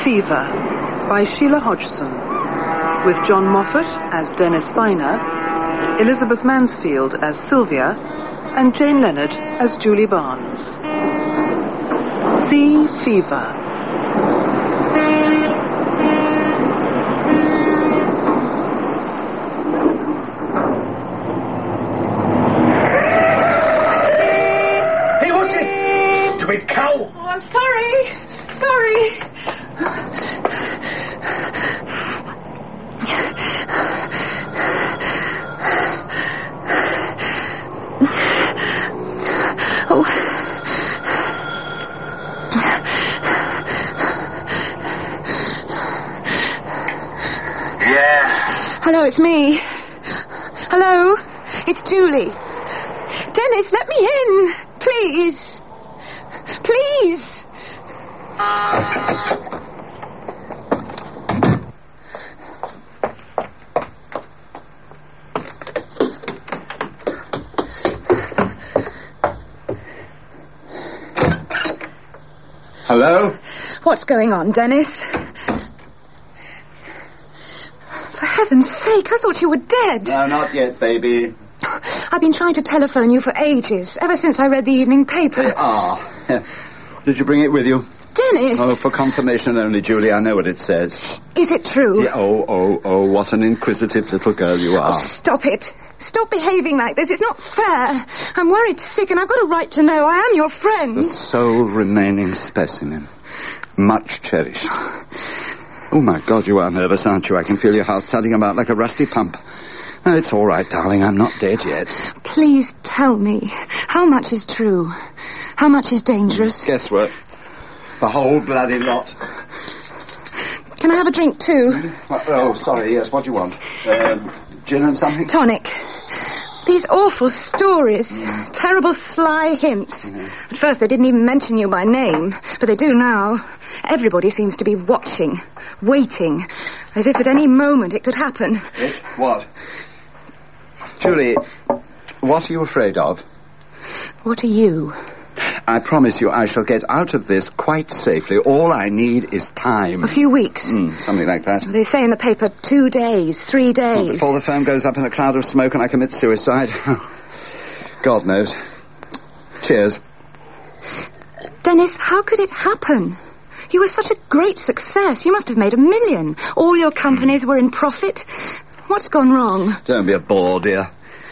Fever by Sheila Hodgson, with John Moffat as Dennis Viner, Elizabeth Mansfield as Sylvia, and Jane Leonard as Julie Barnes. Sea Fever. Hey, what's it? Stupid cow! Oh, I'm sorry. Oh. Yeah. Hello, it's me. Hello, it's Julie. Dennis, let me in, please. Please. Hello? What's going on, Dennis? For heaven's sake, I thought you were dead. No, not yet, baby. I've been trying to telephone you for ages, ever since I read the evening paper. Did you bring it with you? Dennis! Oh, for confirmation only, Julie. I know what it says. Is it true? Yeah, oh, what an inquisitive little girl you are. Oh, stop it. Stop behaving like this. It's not fair. I'm worried sick and I've got a right to know. I am your friend. The sole remaining specimen. Much cherished. Oh, my God, you are nervous, aren't you? I can feel your heart thudding about like a rusty pump. Oh, it's all right, darling. I'm not dead yet. Please tell me. How much is true? How much is dangerous? Guesswork. The whole bloody lot. Can I have a drink, too? Oh, sorry, yes. What do you want? Gin and something? Tonic. These awful stories. Terrible sly hints. At first they didn't even mention you by name, but they do now. Everybody seems to be watching, waiting, as if at any moment it could happen. It? What? Julie, what are you afraid of? What are you? I promise you I shall get out of this quite safely. All I need is time. A few weeks. Something like that. They say in the paper 2 days, 3 days. Well, before the firm goes up in a cloud of smoke and I commit suicide. God knows. Cheers. Dennis, how could it happen? You were such a great success. You must have made $1 million. All your companies were in profit. What's gone wrong? Don't be a bore, dear.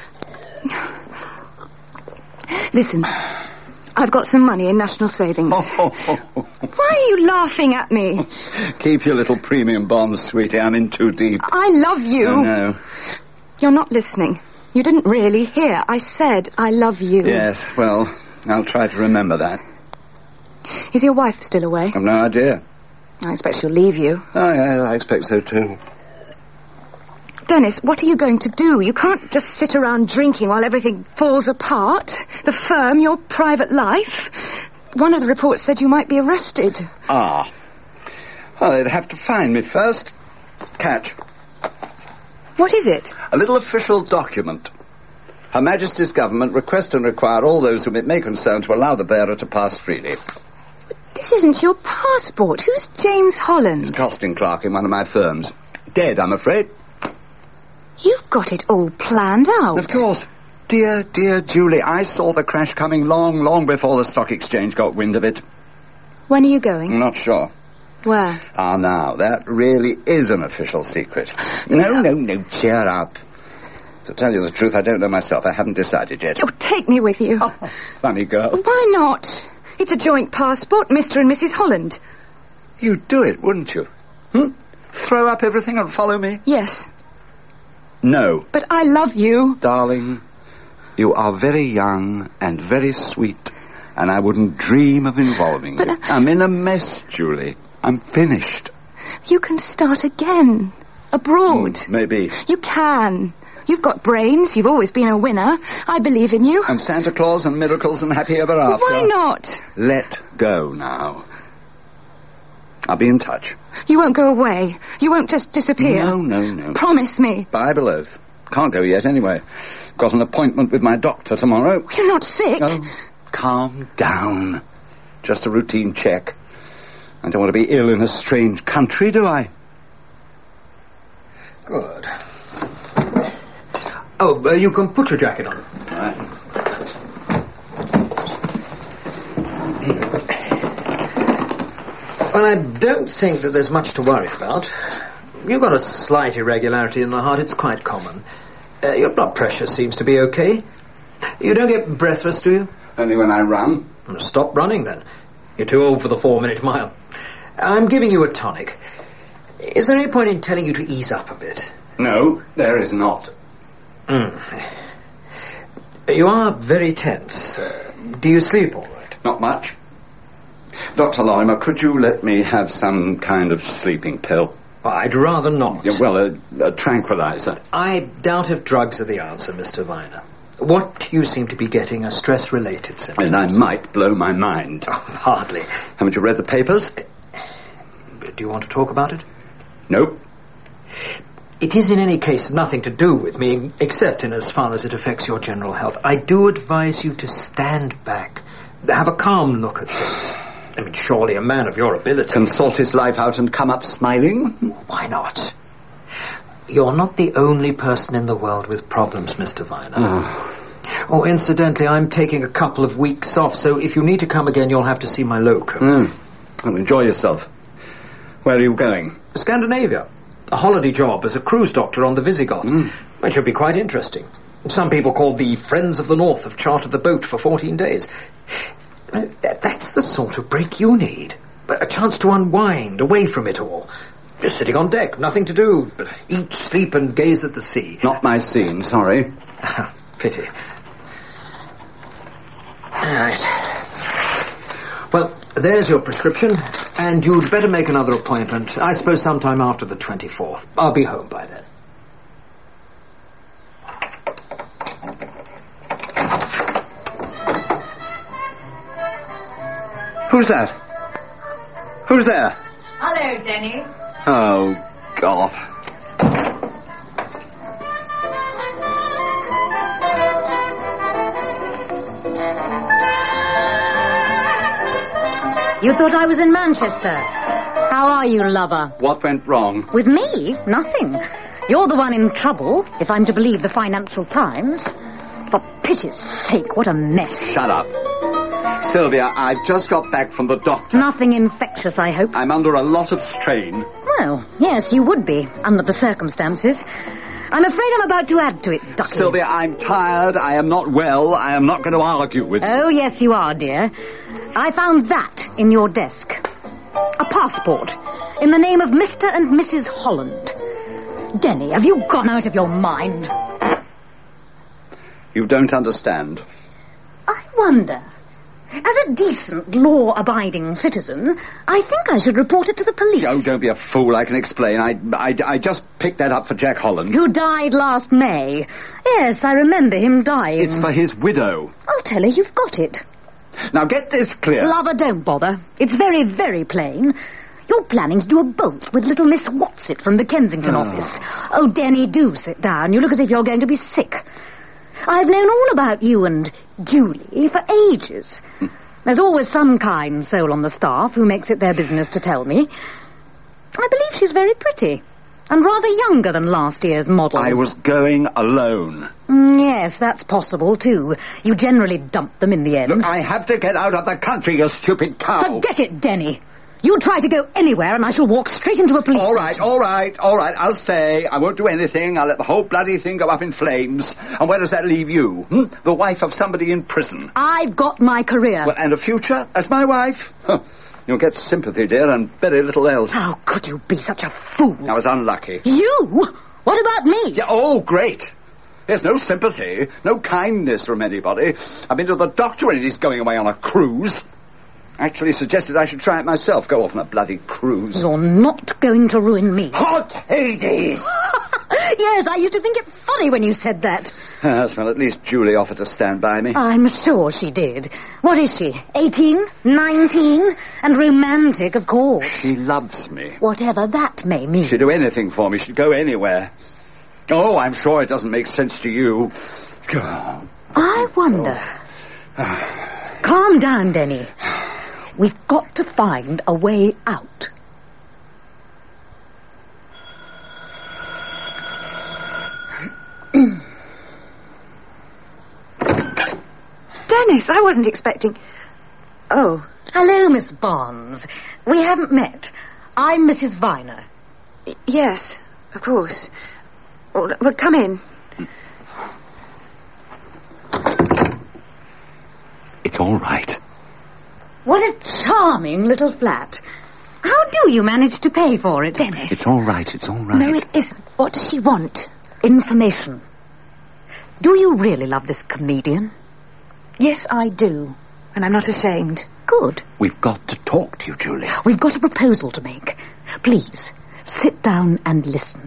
Listen, I've got some money in National Savings. Why are you laughing at me? Keep your little premium bonds, sweetie. I'm in too deep. I love you. Oh, no. You're not listening. You didn't really hear. I said I love you. Yes, well, I'll try to remember that. Is your wife still away? I've no idea. I expect she'll leave you. Oh, yeah, I expect so, too. Dennis, what are you going to do? You can't just sit around drinking while everything falls apart. The firm, your private life. One of the reports said you might be arrested. Ah. Well, they'd have to find me first. Catch. What is it? A little official document. Her Majesty's government request and require all those whom it may concern to allow the bearer to pass freely. This isn't your passport. Who's James Holland? He's a costing clerk in one of my firms. Dead, I'm afraid. You've got it all planned out. Of course. Dear Julie, I saw the crash coming long before the stock exchange got wind of it. When are you going? I'm not sure. Where? Ah, now, that really is an official secret. No, cheer up. To tell you the truth, I don't know myself. I haven't decided yet. Oh, take me with you. Oh, funny girl. Why not? It's a joint passport, Mr. and Mrs. Holland. You'd do it, wouldn't you? Throw up everything and follow me? Yes. No. But I love you. Darling, you are very young and very sweet, and I wouldn't dream of involving you. I'm in a mess, Julie. I'm finished. You can start again. Abroad. Maybe. You can. You've got brains. You've always been a winner. I believe in you. And Santa Claus and miracles and happy ever after. Why not? Let go now. I'll be in touch. You won't go away. You won't just disappear. No. Promise me. Bible oath. Can't go yet anyway. Got an appointment with my doctor tomorrow. You're not sick. Oh, calm down. Just a routine check. I don't want to be ill in a strange country, do I? Good. Oh, you can put your jacket on. Right. Well, I don't think that there's much to worry about. You've got a slight irregularity in the heart. It's quite common. Your blood pressure seems to be okay. You don't get breathless, do you? Only when I run. Stop running, then. You're too old for the 4-minute mile. I'm giving you a tonic. Is there any point in telling you to ease up a bit? No, there is not. You are very tense. Do you sleep all right? Not much. Dr. Lorimer, could you let me have some kind of sleeping pill? I'd rather not. Yeah, well, a tranquilizer. I doubt if drugs are the answer, Mr. Viner. What you seem to be getting are stress-related symptoms. And I might blow my mind. Oh, hardly. Haven't you read the papers? Do you want to talk about it? Nope. It is in any case nothing to do with me, except in as far as it affects your general health. I do advise you to stand back. Have a calm look at things. I mean, surely a man of your ability... Can sort his life out and come up smiling? Why not? You're not the only person in the world with problems, Mr. Viner. Oh, incidentally, I'm taking a couple of weeks off, so if you need to come again, you'll have to see my locum. Well, enjoy yourself. Where are you going? Scandinavia. A holiday job as a cruise doctor on the Visigoth. It should be quite interesting. Some people called the Friends of the North have chartered the boat for 14 days. That's the sort of break you need. A chance to unwind away from it all. Just sitting on deck, nothing to do but eat, sleep and gaze at the sea. Not my scene, sorry. Pity. Right. Well, there's your prescription, and you'd better make another appointment. I suppose sometime after the 24th. I'll be home by then. Who's that? Who's there? Hello, Denny. Oh, God. You thought I was in Manchester. How are you, lover? What went wrong? With me? Nothing. You're the one in trouble, if I'm to believe the Financial Times. For pity's sake, what a mess. Shut up. Sylvia, I've just got back from the doctor. Nothing infectious, I hope. I'm under a lot of strain. Well, yes, you would be, under the circumstances. I'm afraid I'm about to add to it, Ducky. Sylvia, I'm tired. I am not well. I am not going to argue with you. Oh, yes, you are, dear. I found that in your desk. A passport in the name of Mr. and Mrs. Holland. Denny, have you gone out of your mind? You don't understand. I wonder. As a decent, law-abiding citizen, I think I should report it to the police. Oh, don't be a fool. I can explain. I just picked that up for Jack Holland. Who died last May. Yes, I remember him dying. It's for his widow. I'll tell her you've got it. Now, get this clear. Lover, don't bother. It's very, very plain. You're planning to do a bolt with little Miss Whatsit from the Kensington office. Oh, Denny, do sit down. You look as if you're going to be sick. I've known all about you and Julie for ages. There's always some kind soul on the staff who makes it their business to tell me. I believe she's very pretty and rather younger than last year's model. I was going alone. Yes, that's possible, too. You generally dump them in the end. Look, I have to get out of the country, you stupid cow. Forget it, Denny. You try to go anywhere and I shall walk straight into a police All right. I'll stay. I won't do anything. I'll let the whole bloody thing go up in flames. And where does that leave you? The wife of somebody in prison. I've got my career. Well, and a future as my wife? You'll get sympathy, dear, and very little else. How could you be such a fool? I was unlucky. You? What about me? Yeah, oh, great. There's no sympathy, no kindness from anybody. I've been to the doctor and he's going away on a cruise. Actually suggested I should try it myself, go off on a bloody cruise. You're not going to ruin me. Hot Hades! Yes, I used to think it funny when you said that. Yes, well, at least Julie offered to stand by me. I'm sure she did. What is she, 18, 19? And romantic, of course. She loves me. Whatever that may mean. She'd do anything for me. She'd go anywhere. Oh, I'm sure it doesn't make sense to you. I wonder. Calm down, Denny. We've got to find a way out. Dennis, I wasn't expecting... Oh. Hello, Miss Barnes. We haven't met. I'm Mrs. Viner. Yes, of course. Well, come in. It's all right. What a charming little flat. How do you manage to pay for it? Dennis. It's all right, it's all right. No, it isn't. What does she want? Information. Do you really love this comedian? Yes, I do. And I'm not ashamed. Good. We've got to talk to you, Julie. We've got a proposal to make. Please, sit down and listen.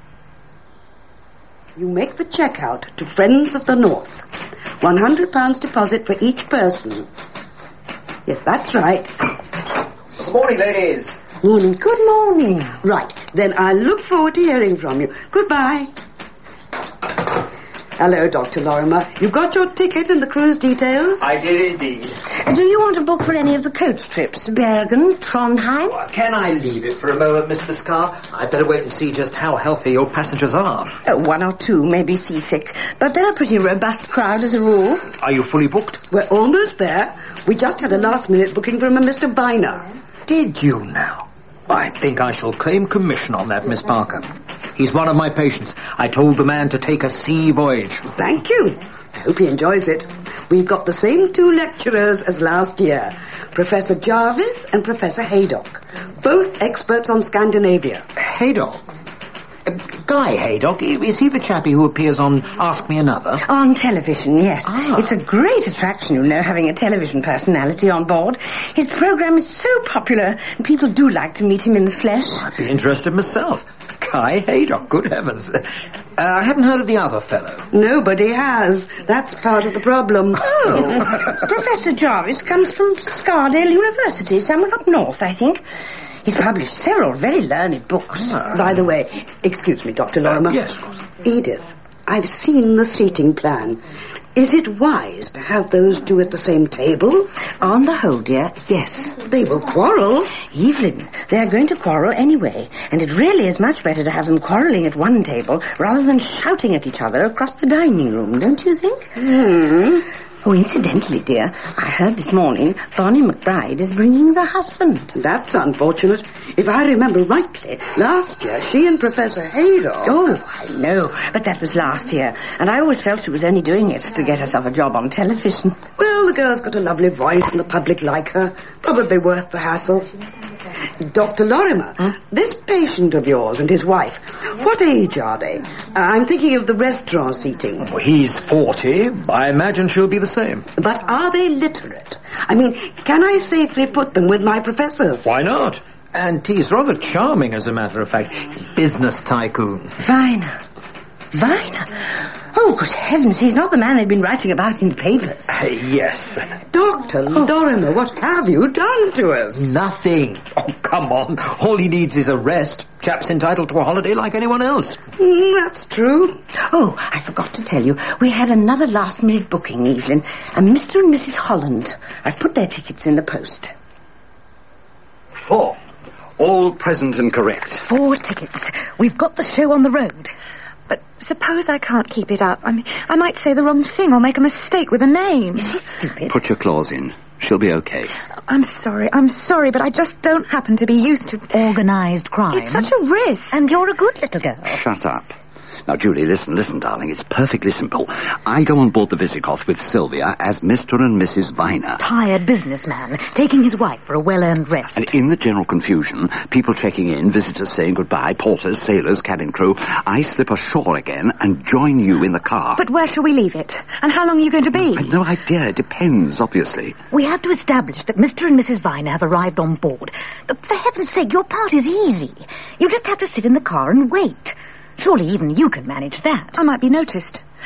You make the cheque out to Friends of the North. £100 deposit for each person. Yes, that's right. Good morning, ladies. Morning. Good morning. Right, then I look forward to hearing from you. Goodbye. Hello, Dr. Lorimer. You got your ticket and the cruise details? I did indeed. Do you want to book for any of the coach trips? Bergen, Trondheim? Well, can I leave it for a moment, Miss Biscar? I'd better wait and see just how healthy your passengers are. One or two may be seasick, but they're a pretty robust crowd as a rule. Are you fully booked? We're almost there. We just had a last-minute booking from a Mr. Viner. Did you now? I think I shall claim commission on that, Miss Parker. He's one of my patients. I told the man to take a sea voyage. Thank you. I hope he enjoys it. We've got the same two lecturers as last year, Professor Jarvis and Professor Haydock, both experts on Scandinavia. Haydock? Guy Haydock? Is he the chappie who appears on Ask Me Another? On television, yes. Ah. It's a great attraction, you know, having a television personality on board. His program is so popular, and people do like to meet him in the flesh. I'd be interested myself. Guy Haydock, good heavens. I haven't heard of the other fellow. Nobody has. That's part of the problem. Oh. Professor Jarvis comes from Scardale University, somewhere up north, I think. He's published several very learned books. By the way, excuse me, Dr. Lorimer. Yes, of course. Edith, I've seen the seating plan. Is it wise to have those two at the same table? On the whole, dear, yes. They will quarrel. Evelyn, they're going to quarrel anyway, and it really is much better to have them quarrelling at one table rather than shouting at each other across the dining room, don't you think? Oh, incidentally, dear, I heard this morning Bonnie McBride is bringing the husband. That's unfortunate. If I remember rightly, last year she and Professor Haydock... Oh, I know, but that was last year, and I always felt she was only doing it to get herself a job on television. Well, the girl's got a lovely voice and the public like her. Probably worth the hassle. Dr. Lorimer, this patient of yours and his wife, what age are they? I'm thinking of the restaurant seating. Well, he's 40. I imagine she'll be the same. But are they literate? I mean, can I safely put them with my professors? Why not? And he's rather charming, as a matter of fact. Business tycoon. Viner. Oh, good heavens, he's not the man they've been writing about in the papers. Yes. Dr. Lorimer, what have you done to us? Nothing. Oh, come on. All he needs is a rest. Chap's entitled to a holiday like anyone else. That's true. Oh, I forgot to tell you, we had another last-minute booking, Evelyn. Mr. and Mrs. Holland. I've put their tickets in the post. 4. All present and correct. 4 tickets. We've got the show on the road. But suppose I can't keep it up. I might say the wrong thing or make a mistake with a name. She's stupid. Put your claws in. She'll be okay. I'm sorry, but I just don't happen to be used to... Organised crime. It's such a risk. And you're a good little girl. Shut up. Now, Julie, listen, darling. It's perfectly simple. I go on board the Visigoth with Sylvia as Mr. and Mrs. Viner. Tired businessman, taking his wife for a well-earned rest. And in the general confusion, people checking in, visitors saying goodbye, porters, sailors, cabin crew, I slip ashore again and join you in the car. But where shall we leave it? And how long are you going to be? I've no idea. It depends, obviously. We have to establish that Mr. and Mrs. Viner have arrived on board. For heaven's sake, your part is easy. You just have to sit in the car and wait. Surely even you can manage that. I might be noticed.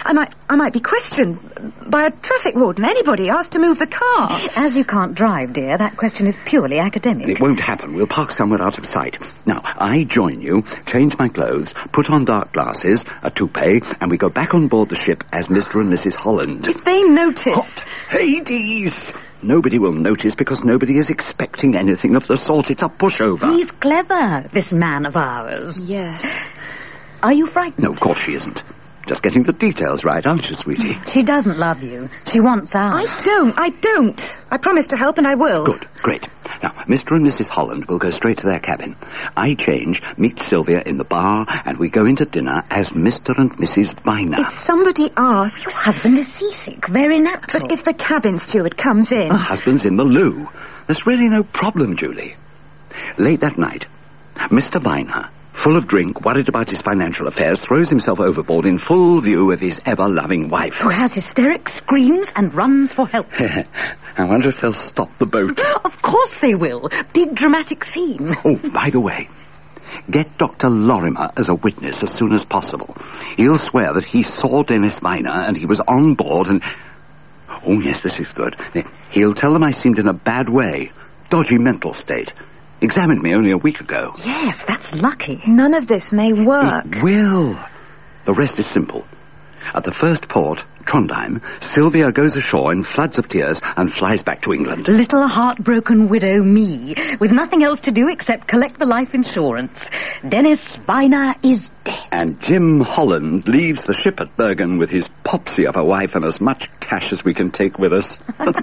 I might be questioned by a traffic warden, anybody asked to move the car. As you can't drive, dear, that question is purely academic. It won't happen. We'll park somewhere out of sight. Now, I join you, change my clothes, put on dark glasses, a toupee, and we go back on board the ship as Mr. and Mrs. Holland. If they notice... Hot Hades! Nobody will notice because nobody is expecting anything of the sort. It's a pushover. He's clever, this man of ours. Yes. Are you frightened? No, of course she isn't. Just getting the details right, aren't you, sweetie? She doesn't love you. She wants out. I don't. I promise to help and I will. Good, great. Now, Mr. and Mrs. Holland will go straight to their cabin. I change, meet Sylvia in the bar, and we go into dinner as Mr. and Mrs. Viner. If somebody asks... Your husband is seasick. Very natural. But if the cabin steward comes in... Her husband's in the loo. There's really no problem, Julie. Late that night, Mr. Viner, full of drink, worried about his financial affairs, throws himself overboard in full view of his ever-loving wife. Who has hysterics, screams, and runs for help. I wonder if they'll stop the boat. Of course they will. Big dramatic scene. Oh, by the way, get Dr. Lorimer as a witness as soon as possible. He'll swear that he saw Dennis Viner and he was on board and... Oh, yes, this is good. He'll tell them I seemed in a bad way, dodgy mental state. Examined me only a week ago. Yes, that's lucky. None of this may work. It will. The rest is simple. At the first port, Trondheim, Sylvia goes ashore in floods of tears and flies back to England. Little heartbroken widow me, with nothing else to do except collect the life insurance. Dennis Viner is dead. And Jim Holland leaves the ship at Bergen with his popsy of a wife and as much cash as we can take with us.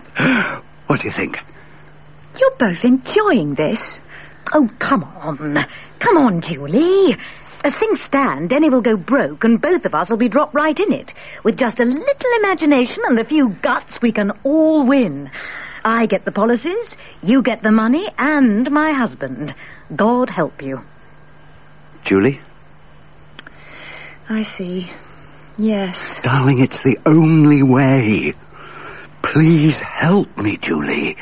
What do you think? You're both enjoying this. Oh, come on. Come on, Julie. As things stand, Denny will go broke and both of us will be dropped right in it. With just a little imagination and a few guts, we can all win. I get the policies, you get the money, and my husband. God help you. Julie? I see. Yes. Darling, it's the only way. Please help me, Julie.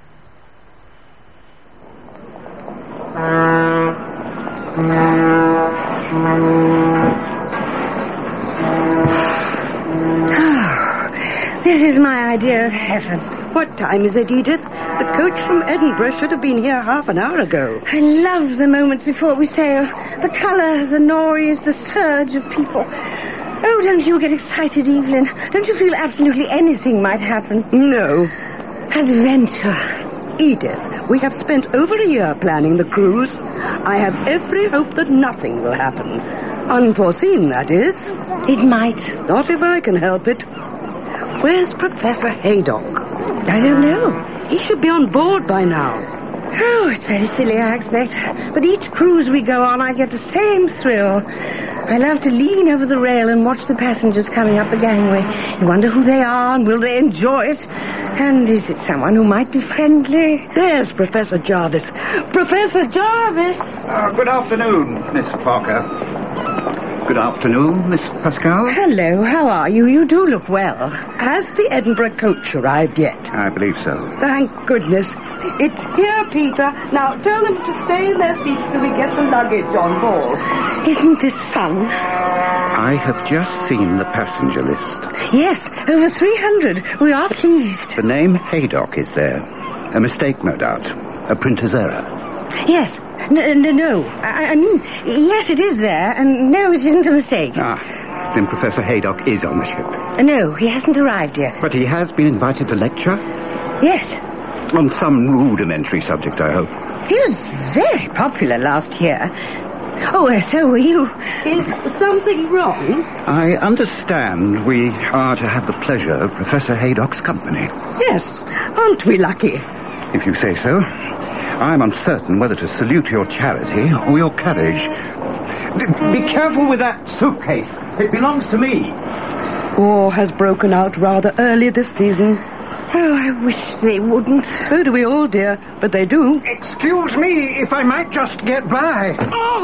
This is my idea of heaven. What time is it, Edith? The coach from Edinburgh should have been here half an hour ago. I love the moments before we sail. The colour, the noise, the surge of people. Oh, don't you get excited, Evelyn? Don't you feel absolutely anything might happen? No. Adventure. Edith, we have spent over a year planning the cruise. I have every hope that nothing will happen. Unforeseen, that is. It might. Not if I can help it. Where's Professor Haydock? I don't know. He should be on board by now. Oh, it's very silly, I expect. But each cruise we go on, I get the same thrill. I love to lean over the rail and watch the passengers coming up the gangway. You wonder who they are and will they enjoy it. And is it someone who might be friendly? There's Professor Jarvis. Professor Jarvis! Good afternoon, Miss Parker. Good afternoon, Miss Pascal. Hello, how are you? You do look well. Has the Edinburgh coach arrived yet? I believe so. Thank goodness. It's here, Peter. Now, tell them to stay in their seats till we get the luggage on board. Isn't this fun? I have just seen the passenger list. Yes, over 300. We are pleased. The name Haydock is there. A mistake, no doubt. A printer's error. Yes. No. I mean, yes, it is there, and no, it isn't a mistake. Then Professor Haydock is on the ship. No, he hasn't arrived yet. But he has been invited to lecture? Yes. On some rudimentary subject, I hope. He was very popular last year. Oh, so were you. Is something wrong? I understand we are to have the pleasure of Professor Haydock's company. Yes. Aren't we lucky? If you say so. I'm uncertain whether to salute your charity or your courage. Be careful with that suitcase. It belongs to me. War has broken out rather early this season. Oh, I wish they wouldn't. So do we all, dear. But they do. Excuse me if I might just get by.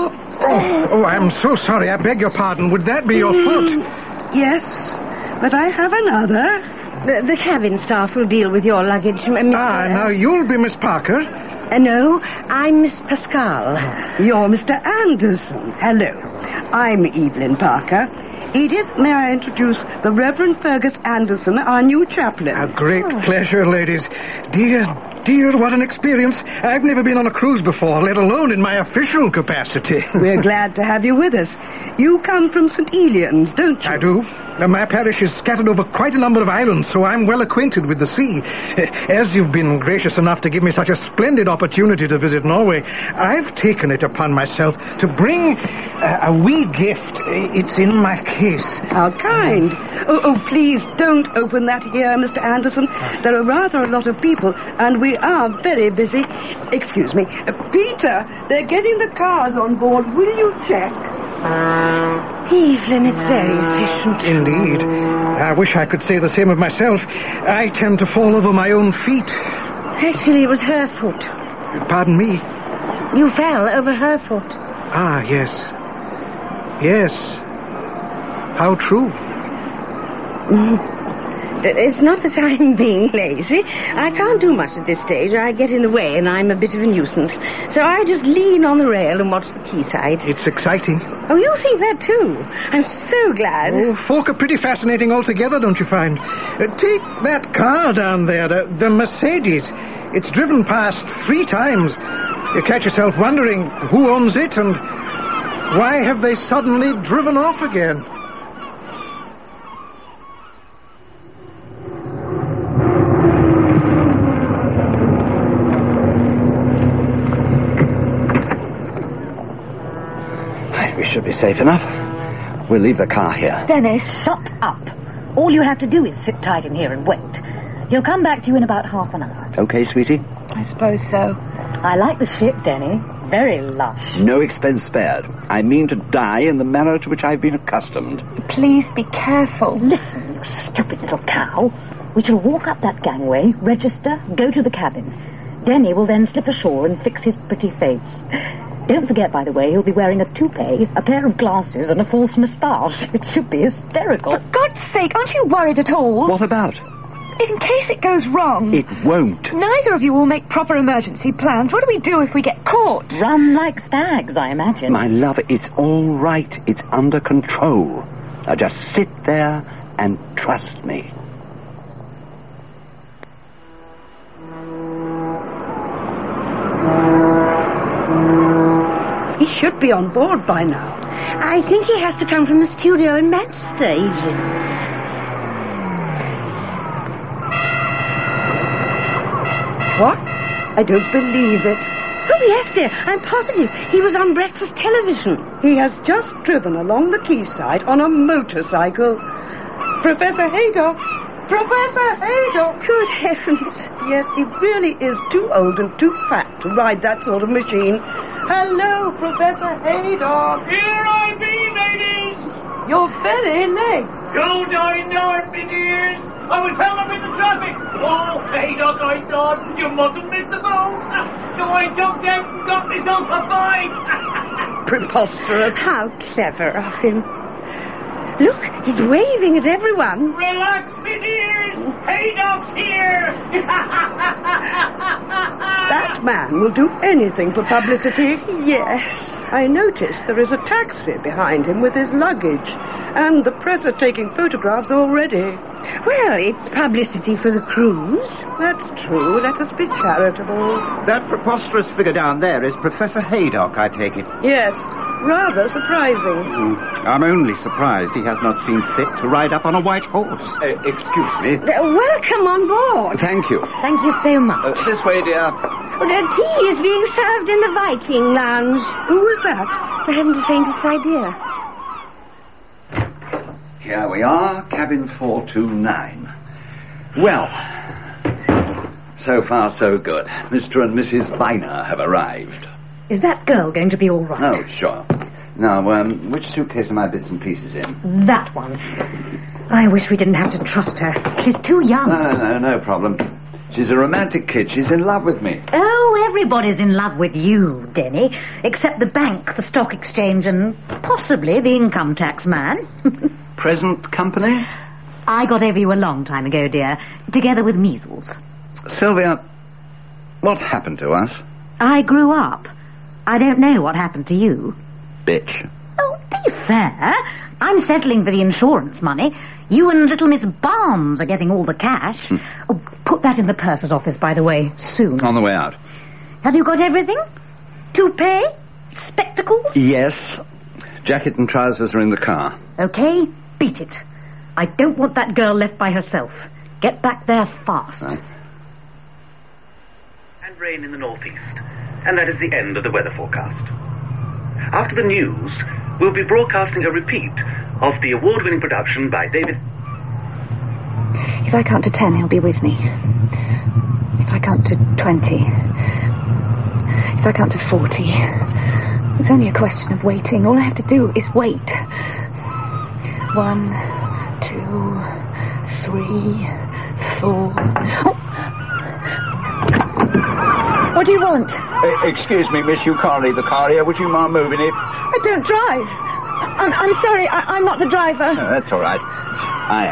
Oh, I'm so sorry. I beg your pardon. Would that be your foot? Yes, but I have another. The cabin staff will deal with your luggage, Mr. Now you'll be Miss Parker. No, I'm Miss Pascal. You're Mr. Anderson. Hello. I'm Evelyn Parker. Edith, may I introduce the Reverend Fergus Anderson, our new chaplain? A great pleasure, ladies. Dear, what an experience. I've never been on a cruise before, let alone in my official capacity. We're glad to have you with us. You come from St. Elians, don't you? I do. My parish is scattered over quite a number of islands, so I'm well acquainted with the sea. As you've been gracious enough to give me such a splendid opportunity to visit Norway, I've taken it upon myself to bring a wee gift. It's in my case. How kind. Oh, please don't open that here, Mr. Anderson. There are rather a lot of people, and we are very busy. Excuse me. Peter, they're getting the cars on board. Will you check? Evelyn is very efficient. Indeed. I wish I could say the same of myself. I tend to fall over my own feet. Actually, it was her foot. Pardon me? You fell over her foot. Ah, yes. Yes. How true. It's not that I'm being lazy. I can't do much at this stage. I get in the way and I'm a bit of a nuisance. So I just lean on the rail and watch the quayside. It's exciting. Oh, you think that too? I'm so glad. Oh, folk are pretty fascinating altogether, don't you find? Take that car down there, the Mercedes. It's driven past 3 times. You catch yourself wondering who owns it and why have they suddenly driven off again? We should be safe enough. We'll leave the car here. Dennis, shut up. All you have to do is sit tight in here and wait. He'll come back to you in about half an hour. Okay, sweetie? I suppose so. I like the ship, Denny. Very lush. No expense spared. I mean to die in the manner to which I've been accustomed. Please be careful. Listen, you stupid little cow. We shall walk up that gangway, register, go to the cabin. Denny will then slip ashore and fix his pretty face. Don't forget, by the way, he'll be wearing a toupee, a pair of glasses, and a false moustache. It should be hysterical. For God's sake, aren't you worried at all? What about? In case it goes wrong. It won't. Neither of you will make proper emergency plans. What do we do if we get caught? Run like stags, I imagine. My love, it's all right. It's under control. Now just sit there and trust me. He should be on board by now. I think he has to come from the studio in Manchester, Evelyn. What? I don't believe it. Oh, yes, dear. I'm positive. He was on breakfast television. He has just driven along the quayside on a motorcycle. Professor Haydock! Professor Haydock! Good heavens. Yes, he really is too old and too fat to ride that sort of machine. Hello, Professor Haydock. Here I be, ladies. You're very late. Don't I know, me dears? I was held up in the traffic. Oh, Haydock, I thought you mustn't miss the boat. So I jumped out and got myself a bite. Preposterous. How clever of him. Look, he's waving at everyone. Relax, me dears. Haydock's here. That man will do anything for publicity. Yes. I noticed there is a taxi behind him with his luggage. And the press are taking photographs already. Well, it's publicity for the cruise. That's true. Let us be charitable. That preposterous figure down there is Professor Haydock, I take it. Yes. Rather surprising. I'm only surprised he has not seen fit to ride up on a white horse. Excuse me. Welcome on board. Thank you. Thank you so much. This way, dear. Tea is being served in the Viking lounge. Who was that? I haven't the faintest idea. Here we are, cabin 429. Well, so far so good. Mr. and Mrs. Viner have arrived. Is that girl going to be all right? Oh, sure. Now, which suitcase are my bits and pieces in? That one. I wish we didn't have to trust her. She's too young. No problem. She's a romantic kid. She's in love with me. Oh, everybody's in love with you, Denny. Except the bank, the stock exchange, and possibly the income tax man. Present company? I got over you a long time ago, dear, together with measles. Sylvia, what happened to us? I grew up. I don't know what happened to you. Bitch. Oh, be fair. I'm settling for the insurance money. You and little Miss Barnes are getting all the cash. Oh, put that in the purser's office, by the way, soon. On the way out. Have you got everything? Toupee? Spectacles? Yes. Jacket and trousers are in the car. Okay, beat it. I don't want that girl left by herself. Get back there fast. Right. And rain in the northeast. And that is the end of the weather forecast. After the news, we'll be broadcasting a repeat of the award-winning production by David... If I count to 10, he'll be with me. If I count to 20... If I count to 40... It's only a question of waiting. All I have to do is wait. 1, 2, 3, 4... Oh. What do you want? Excuse me, miss, you can't leave the car here. Would you mind moving it? I don't drive. I'm sorry, I'm not the driver. Oh, that's all right. I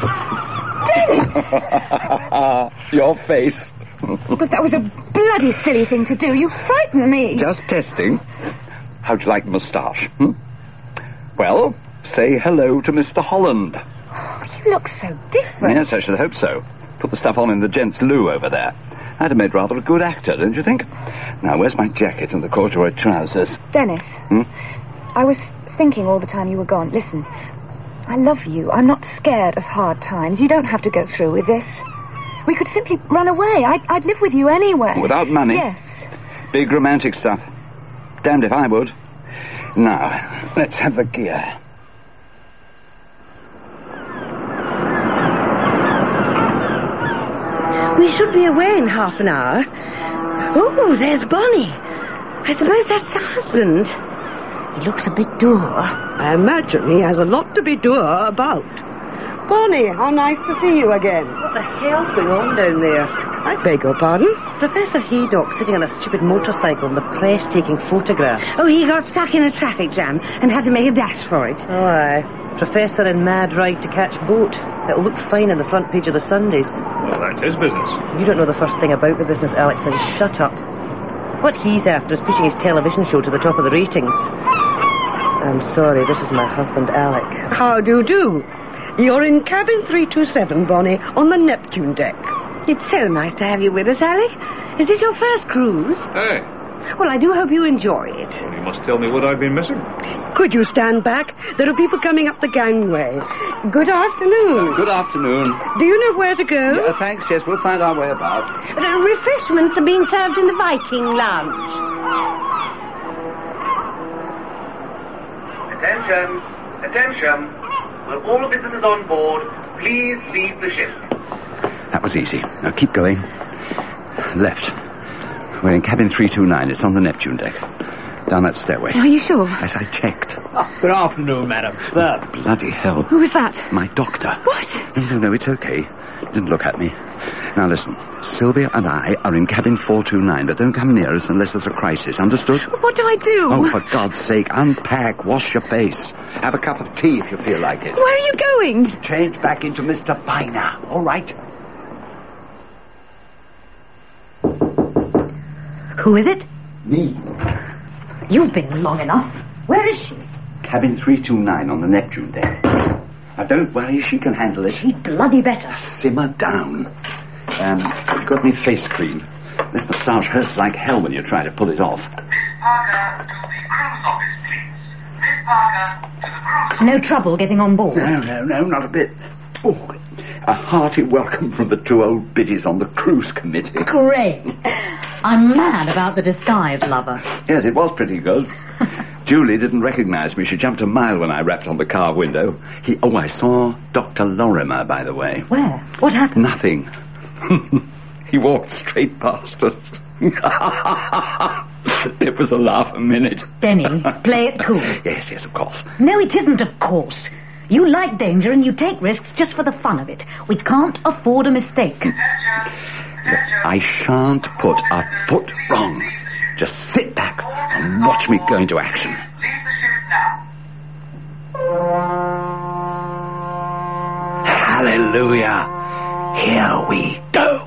am. Your face. But that was a bloody silly thing to do. You frightened me. Just testing. How'd you like the moustache? Well, say hello to Mr. Holland. Oh, you look so different. Yes, I should hope so. Put the stuff on in the gents' loo over there. I'd have made rather a good actor, don't you think? Now, where's my jacket and the corduroy trousers? Dennis, I was thinking all the time you were gone. Listen, I love you. I'm not scared of hard times. You don't have to go through with this. We could simply run away. I'd live with you anyway. Without money? Yes. Big romantic stuff. Damned if I would. Now, let's have the gear. We should be away in half an hour. Oh, there's Bonnie. I suppose that's the husband. He looks a bit dour. I imagine he has a lot to be dour about. Bonnie, how nice to see you again. What the hell's going on down there? I beg your pardon? Professor Haydock sitting on a stupid motorcycle and the press taking photographs. Oh, he got stuck in a traffic jam and had to make a dash for it. Oh, aye. Professor in mad ride to catch boat. It'll look fine on the front page of the Sundays. Well, that's his business. You don't know the first thing about the business, Alex, then shut up. What he's after is pushing his television show to the top of the ratings. I'm sorry, this is my husband, Alec. How do you do? You're in cabin 327, Bonnie, on the Neptune deck. It's so nice to have you with us, Alec. Is this your first cruise? Hey. Well, I do hope you enjoy it. Well, you must tell me what I've been missing. Could you stand back? There are people coming up the gangway. Good afternoon. Good afternoon. Do you know where to go? Yeah, thanks, yes, we'll find our way about. Refreshments are being served in the Viking lounge. Attention! Attention! Will all visitors on board please leave the ship? That was easy. Now keep going. Left. We're in cabin 329. It's on the Neptune deck. Down that stairway. Are you sure? Yes, I checked. Good afternoon, madam. Sir. Bloody hell. Who was that? My doctor. What? No, it's okay. Didn't look at me. Now listen. Sylvia and I are in cabin 429, but don't come near us unless there's a crisis. Understood? What do I do? Oh, for God's sake, unpack, wash your face. Have a cup of tea if you feel like it. Where are you going? Change back into Mr. Biner, all right? Who is it? Me. You've been long enough. Where is she? Cabin 329 on the Neptune deck. Now, don't worry, she can handle it. She'd bloody better. Simmer down. Have you got any face cream? This moustache hurts like hell when you try to pull it off. Miss Parker, to the cruise office, please. Miss Parker, to the cruise office. No trouble getting on board? No, not a bit. Oh, a hearty welcome from the two old biddies on the cruise committee. Great. I'm mad about the disguise, lover. Yes, it was pretty good. Julie didn't recognize me. She jumped a mile when I rapped on the car window. I saw Dr. Lorimer, by the way. Where? What happened? Nothing. He walked straight past us. It was a laugh a minute. Denny, play it cool. Yes, of course. No, it isn't, of course. You like danger and you take risks just for the fun of it. We can't afford a mistake. I shan't put a foot wrong. Just sit back and watch me go into action. Leave the ship now. Hallelujah. Here we go.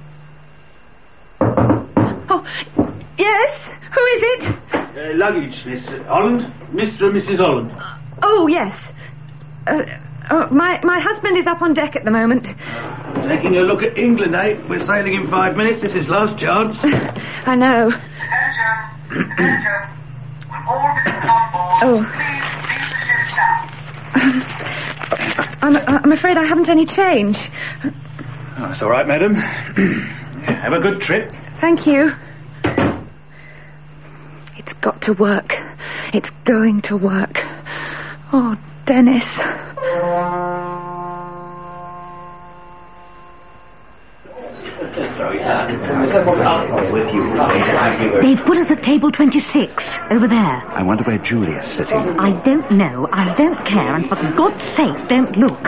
Oh, yes? Who is it? Luggage, Miss Holland. Mr. and Mrs. Holland. Oh, yes. My husband is up on deck at the moment. Taking a look at England, eh? We're sailing in 5 minutes. This is last chance. I know. Oh. I'm afraid I haven't any change. Oh, that's all right, madam. Have a good trip. Thank you. It's got to work. It's going to work. Oh, Dennis. They've put us at table 26, over there. I wonder where Julia's sitting. I don't know. I don't care. And for God's sake, don't look.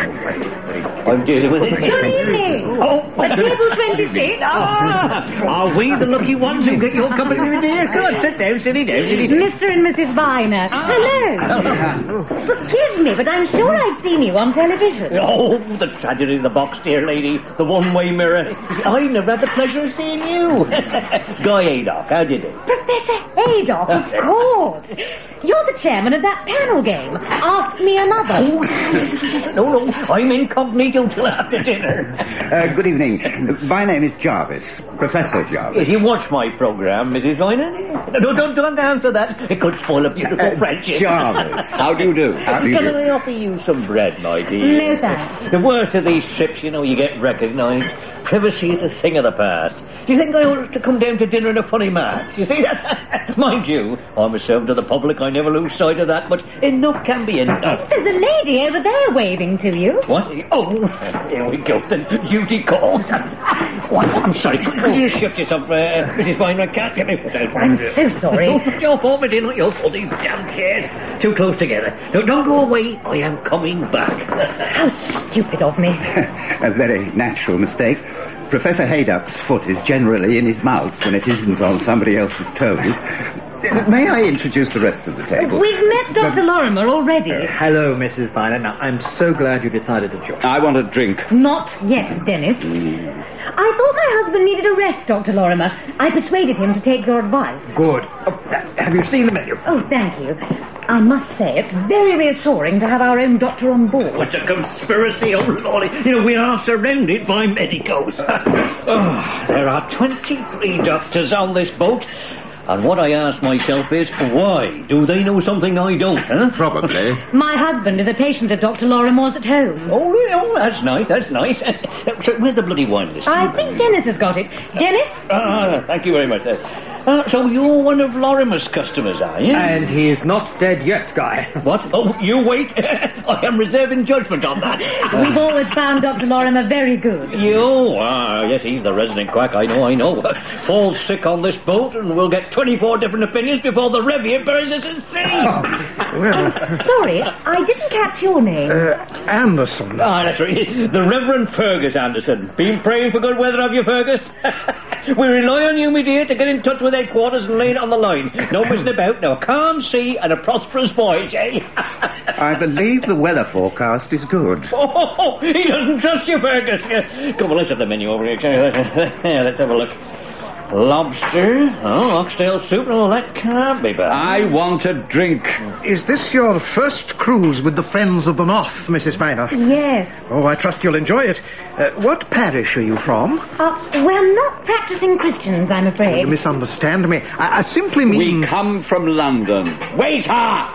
I'm dealing with it. Good evening. Table 26. Are we the lucky ones who get your company, dear? Good. Sit down, silly down. Mr. and Mrs. Viner. Hello. Forgive me, but I'm sure I've seen you on television. Oh, the tragedy of the box, dear lady. The one-way mirror. I never had the pleasure of seeing you. Guy Adolf, how did it? Professor Adolf, of course. You're the chairman of that panel game. Ask me another. No, I'm incognito till after dinner. Good evening. My name is Jarvis, Professor Jarvis. You watch my programme, Mrs. Viner? No, don't answer that. It could spoil a beautiful friendship. Jarvis. How do you do? Can I offer you some bread, my dear? No, thanks. The worst of these trips, you get recognised. Privacy is a thing of the past. Do you think I ought to come down to dinner in a funny mask? You see that? Mind you, I'm a servant of the public. I never lose sight of that, but enough can be enough. There's a lady over there waving to you. What? Oh, here we go. The duty calls. What? I'm sorry. Could you shift yourself, Mrs. Viner? I can't get me foot out. I'm so sorry. Not your fault, my dear. Not your fault. These damn chairs. Too close together. No, don't go away. I am coming back. How stupid of me. A very natural mistake. Professor Hayduck's foot is generally in his mouth when it isn't on somebody else's toes. May I introduce the rest of the table? We've met Dr. Lorimer already. Hello, Mrs. Viner. Now, I'm so glad you decided to join. I want a drink. Not yet, Dennis. I thought my husband needed a rest, Dr. Lorimer. I persuaded him to take your advice. Good. Have you seen the menu? Oh, thank you. I must say, it's very reassuring to have our own doctor on board. What's a conspiracy, oh Lordy? We are surrounded by medicos. There are 23 doctors on this boat. And what I ask myself is, why? Do they know something I don't, huh? Probably. My husband is a patient of Dr. Lorimer's at home. Oh, really? Oh, that's nice. So, where's the bloody wine list? I think Dennis has got it. Dennis? Thank you very much. So you're one of Lorimer's customers, are you? And he is not dead yet, Guy. What? Oh, you wait. I am reserving judgment on that. We've always found Dr. Lorimer very good. You? Yes, he's the resident quack. I know. Falls sick on this boat and we'll get 24 different opinions before the Revier buries us in sea. Sorry, I didn't catch your name. Anderson. That's right. The Reverend Fergus Anderson. Been praying for good weather, have you, Fergus? We rely on you, my dear, to get in touch with headquarters and lay it on the line. No messing about. Now, a calm sea and a prosperous voyage, eh? I believe the weather forecast is good. Oh, he doesn't trust you, Fergus. Come on, let's have the menu over here. Let's have a look. Lobster, oxtail soup, that can't be bad. I want a drink. Is this your first cruise with the Friends of the North, Mrs. Viner? Yes. Oh, I trust you'll enjoy it. What parish are you from? We're not practicing Christians, I'm afraid. You misunderstand me. I simply mean... We come from London. Waiter!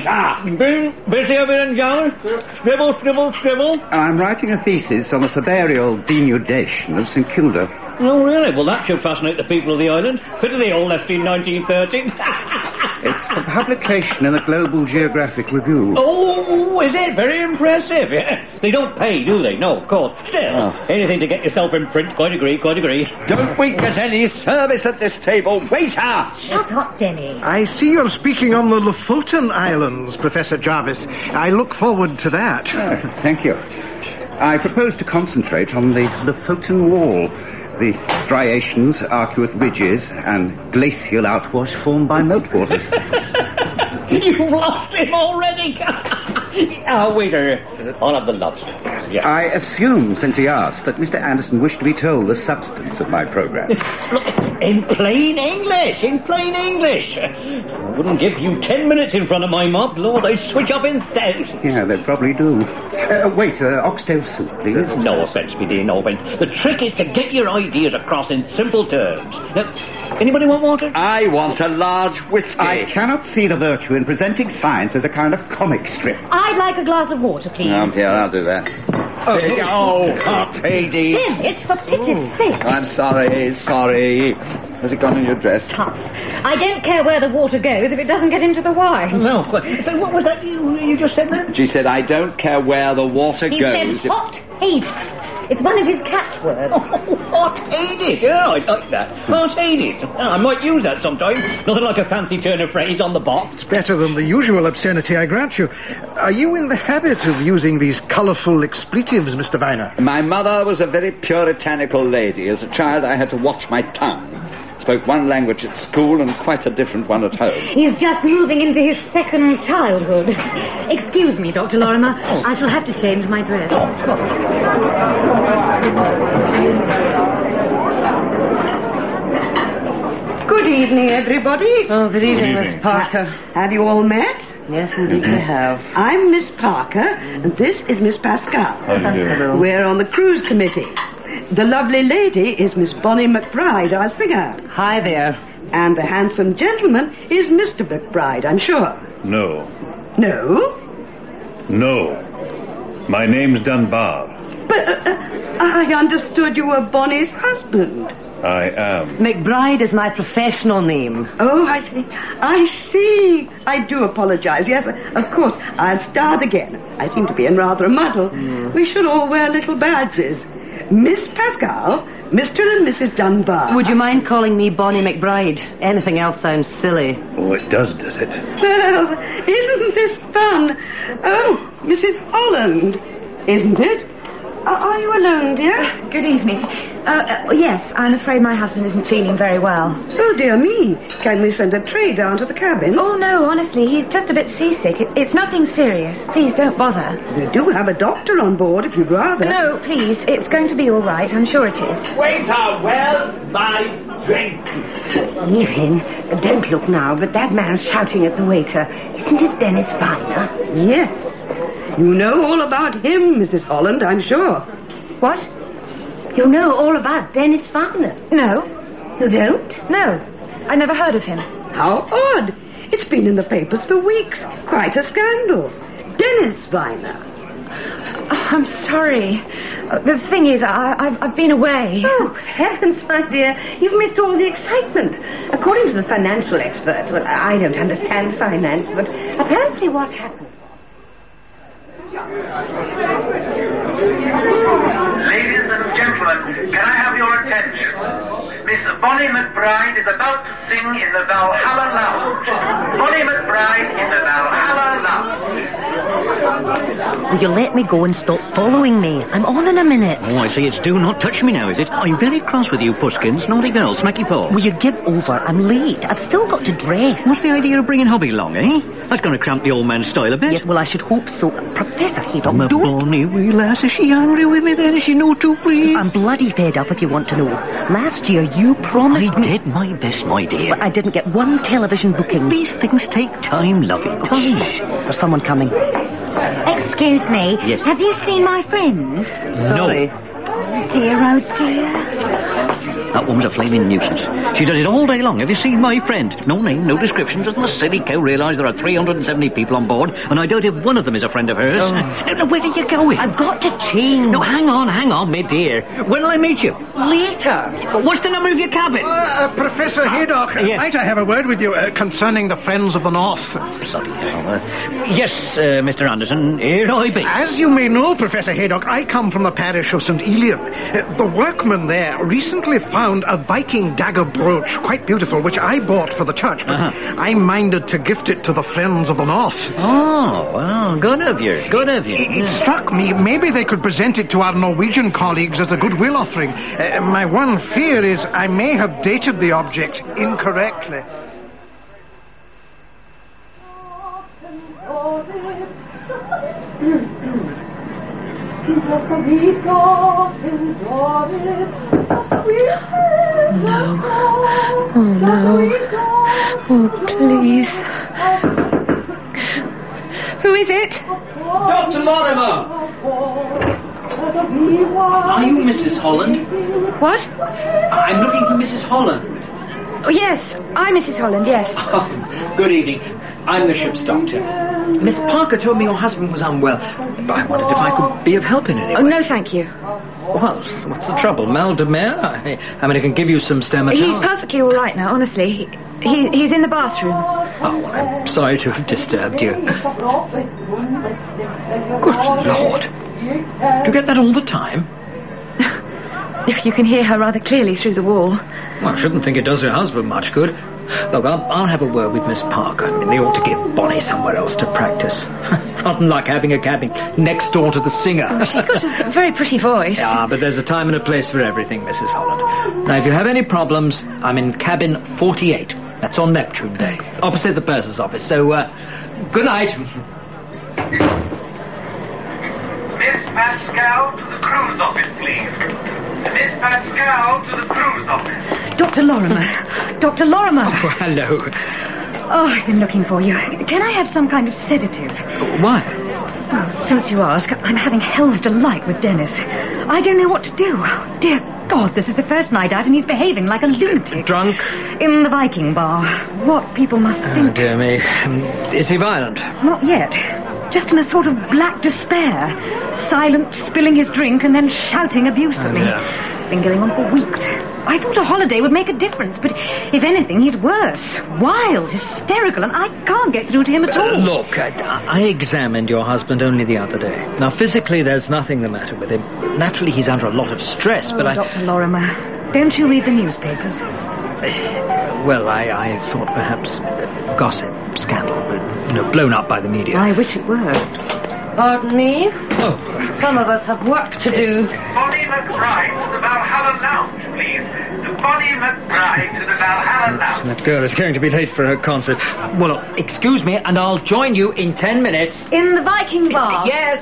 Busy over in John? Scribble. I'm writing a thesis on the subaerial denudation of St Kilda. Oh, really? Well, that should fascinate the people of the island. Pity they all left in 1930. It's for publication in the Global Geographic Review. Oh, is it? Very impressive. Yeah. They don't pay, do they? No, of course. Still, anything to get yourself in print. Quite agree. Don't we get any service at this table? Waiter! Shut up, Denny. I see you're speaking on the Lofoten Islands, Professor Jarvis. I look forward to that. Thank you. I propose to concentrate on the Lofoten Wall. The striations, arcuate ridges, and glacial outwash formed by meltwaters. You've lost him already. Waiter, I'll have the lobster. Yeah. I assume, since he asked, that Mr. Anderson wished to be told the substance of my program. Look, in plain English, I wouldn't give you 10 minutes in front of my mob, Lord, I'd switch up instead. Yeah, they probably do. Wait, oxtail soup, please. No offence, my dear, no offence. The trick is to get your ideas across in simple terms. Now, anybody want water? I want a large whiskey. I cannot see the virtue in presenting science as a kind of comic strip. I'd like a glass of water, please. Here, I'll do that. Hades. Tim, it's for pity's sake. I'm sorry. Has it gone in your dress? Tough. I don't care where the water goes if it doesn't get into the wine. No. So what was that you just said then? She said, I don't care where the water He goes. said hot Hades. It's one of his catchwords. Hot Hades. Yeah, I like that. Hot Hades. I might use that sometime. Nothing like a fancy turn of phrase on the box. It's better than the usual obscenity, I grant you. Are you in the habit of using these colourful expletives, Mr. Viner? My mother was a very puritanical lady. As a child, I had to watch my tongue. Spoke one language at school and quite a different one at home. He's just moving into his second childhood. Excuse me, Dr. Lorimer. I shall have to change my dress. Good evening, everybody. Oh, good evening, Miss Parker. Have you all met? Yes, indeed we have. I'm Miss Parker, and this is Miss Pascal. Hello. We're on the cruise committee. The lovely lady is Miss Bonnie McBride, our singer. Hi there. And the handsome gentleman is Mr. McBride, I'm sure. No. No? No. My name's Dunbar. But I understood you were Bonnie's husband. I am. McBride is my professional name. Oh, I see. I do apologize. Yes, of course. I'll start again. I seem to be in rather a muddle. We should all wear little badges. Miss Pascal, Mr. and Mrs. Dunbar. Would you mind calling me Bonnie McBride? Anything else sounds silly. Oh, it does it? Well, isn't this fun? Oh, Mrs. Holland, isn't it? Are you alone, dear? Good evening. Yes, I'm afraid my husband isn't feeling very well. Oh, dear me. Can we send a tray down to the cabin? Oh, no, honestly, he's just a bit seasick. It's nothing serious. Please, don't bother. We do have a doctor on board, if you'd rather. No, please, it's going to be all right. I'm sure it is. Waiter, where's my drink? Evening. Don't look now, but that man's shouting at the waiter. Isn't it Dennis Viner? Yes. You know all about him, Mrs. Holland, I'm sure. What? You know all about Dennis Viner? No. You don't? No. I never heard of him. How odd. It's been in the papers for weeks. Quite a scandal. Dennis Viner. Oh, I'm sorry. The thing is, I've been away. Oh, heavens, my dear. You've missed all the excitement. According to the financial experts, well, I don't understand finance, but apparently what happened... Ladies and gentlemen, can I have your attention? Miss Bonnie McBride is about to sing in the Valhalla Lounge. Bonnie McBride in the Valhalla Lounge. Will you let me go and stop following me? I'm on in a minute. Oh, I see. It's do not touch me now, is it? I'm very cross with you, Puskins. Naughty girl, smacky paw. Will you give over? I'm late. I've still got to dress. What's the idea of bringing hubby along, eh? That's going to cramp the old man's style a bit. Yes, well, I should hope so. Professor Haydock, My Bonnie, wee lass, is she angry with me then? Is she no too pleased? I'm bloody fed up if you want to know. Last year you promised I did my best, my dear. But I didn't get one television booking. These things take time, lovey. Time. There's someone coming. Excuse me. Yes. Have you seen my friend? Sorry. No. Dear, oh dear. That woman's a flaming nuisance. She does it all day long. Have you seen my friend? No name, no description. Doesn't the silly cow realise there are 370 people on board, and I doubt if one of them is a friend of hers? Now, where are you going? I've got to change. No, hang on, my dear. When will I meet you? Later. What's the number of your cabin? Professor Haydock, yes. might I have a word with you concerning the Friends of the North? Bloody hell. Yes, Mr. Anderson, here I be. As you may know, Professor Haydock, I come from the parish of St. Elian. The workmen there recently found a Viking dagger brooch, quite beautiful, which I bought for the church, but I minded to gift it to the Friends of the North. Oh, well, good of you, good of you. It struck me, maybe they could present it to our Norwegian colleagues as a goodwill offering. My one fear is I may have dated the object incorrectly. No. Oh, no. Oh, please. Who is it? Dr. Lorimer! Are you Mrs. Holland? What? I'm looking for Mrs. Holland. Oh, yes. I'm Mrs. Holland, yes. Oh, good evening. I'm the ship's doctor. Miss Parker told me your husband was unwell. I wondered if I could be of help in any way. Oh, no, thank you. Well, what's the trouble? Mal de mer? I mean, I can give you some Stematol. He's perfectly all right now, honestly. He's in the bathroom. Oh, I'm sorry to have disturbed you. Good Lord. Do you get that all the time? You can hear her rather clearly through the wall. Well, I shouldn't think it does her husband much good. Look, I'll have a word with Miss Parker. I mean, they ought to give Bonnie somewhere else to practice. Rather than like having a cabin next door to the singer. Oh, she's got a very pretty voice. Yeah, but there's a time and a place for everything, Mrs. Holland. Now, if you have any problems, I'm in cabin 48. That's on Neptune Day, opposite the purser's office. So, good night. Miss Pascal to the cruise office, please. Miss Pascal to the cruise office. Dr. Lorimer. Dr. Lorimer. Oh, hello. Oh, I've been looking for you. Can I have some kind of sedative? Why? Oh, since you ask, I'm having hell's delight with Dennis. I don't know what to do. Dear God, this is the first night out and he's behaving like a lunatic. Drunk? In the Viking bar. What people must think. Oh, dear me. Is he violent? Not yet. Just in a sort of black despair. Silent, spilling his drink and then shouting abuse at me. Yeah. It's been going on for weeks. I thought a holiday would make a difference, but if anything, he's worse. Wild, hysterical, and I can't get through to him at all. Look, I examined your husband only the other day. Now, physically, there's nothing the matter with him. Naturally, he's under a lot of stress, but Dr. Lorimer, don't you read the newspapers? Well, I thought perhaps gossip, scandal, blown up by the media. I wish it were. Pardon me? Oh. Some of us have work to do. Bonnie McBride to the Valhalla Lounge, please. Bonnie McBride to the Valhalla Lounge. That girl is going to be late for her concert. Well, excuse me, and I'll join you in 10 minutes. In the Viking bar? Yes.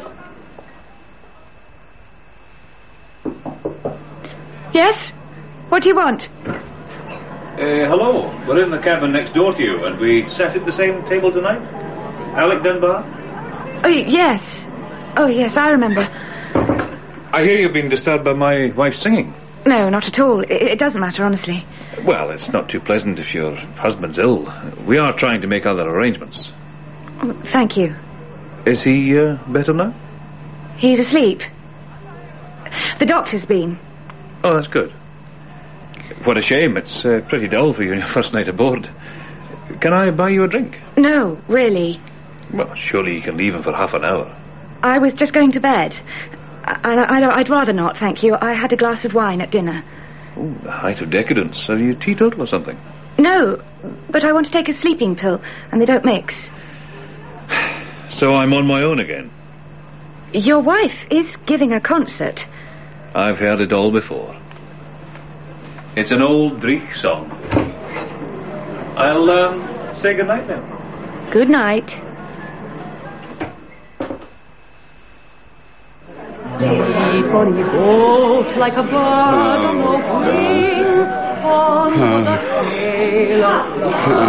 Yes? What do you want? Hello. We're in the cabin next door to you, and we sat at the same table tonight. Alec Dunbar? Oh, yes. Oh, yes, I remember. I hear you've been disturbed by my wife singing. No, not at all. It doesn't matter, honestly. Well, it's not too pleasant if your husband's ill. We are trying to make other arrangements. Oh, thank you. Is he better now? He's asleep. The doctor's been. Oh, that's good. What a shame. It's pretty dull for you on your first night aboard. Can I buy you a drink? No, really. Well, surely you can leave him for half an hour. I was just going to bed. I'd rather not, thank you. I had a glass of wine at dinner. Ooh, the height of decadence. Are you teetotal or something? No, but I want to take a sleeping pill, and they don't mix. So I'm on my own again. Your wife is giving a concert. I've heard it all before. It's an old Grieg song. I'll say good night now. Good night. Sleep on the boat like a bird on the wing, on the sail of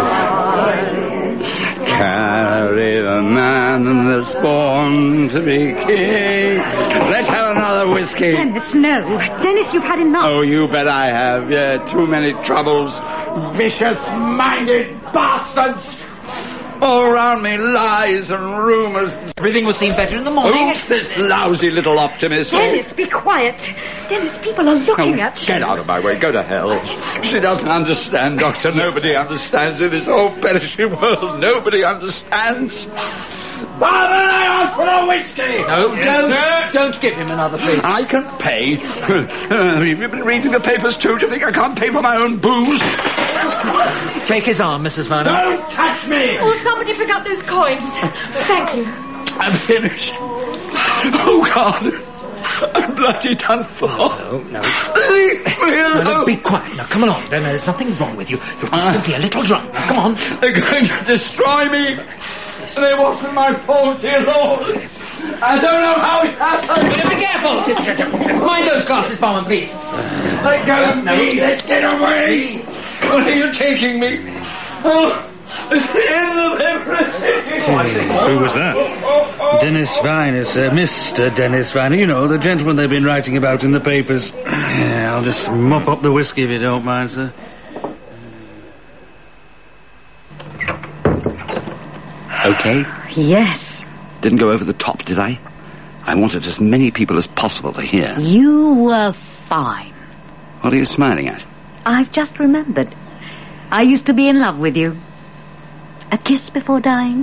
life. Carry the man that's born to be king. Let's have another whiskey. Dennis, no. Dennis, you've had enough. Oh, you bet I have. Yeah, too many troubles. Vicious-minded bastards. All around me, lies and rumours. Everything will seem better in the morning. Oh, this lousy little optimist. Dennis, be quiet. Dennis, people are looking at you. Get out of my way. Go to hell. She doesn't understand, Doctor. Nobody understands in this whole perishing world. Nobody understands. Barman, I asked for a whiskey. No, don't give him another, please. I can pay. You've been reading the papers too. Do you think I can't pay for my own booze? Take his arm, Mrs. Vanna. Don't touch me! Will somebody pick up those coins? Thank you. I'm finished. Oh, God. I'm bloody done for. No. Leave me alone. No, be quiet. Now, come along. There's nothing wrong with you. You're simply a little drunk. Now, come on. They're going to destroy me. And it wasn't my fault, dear Lord. I don't know how it happened. Be careful. Mind those glasses, Barman, please. Let go of me. Let's get away. Where are you taking me? Oh, it's the end of everything. Who was that? Dennis Viner, sir. Mr. Dennis Viner. You know, the gentleman they've been writing about in the papers. Yeah, I'll just mop up the whiskey if you don't mind, sir. Okay? Yes. Didn't go over the top, did I? I wanted as many people as possible to hear. You were fine. What are you smiling at? I've just remembered. I used to be in love with you. A kiss before dying?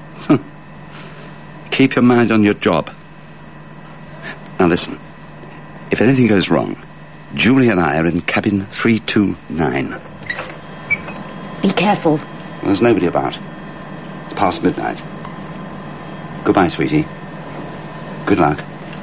Keep your mind on your job. Now listen. If anything goes wrong, Julie and I are in cabin 329. Be careful. There's nobody about. It's past midnight. Goodbye, sweetie. Good luck.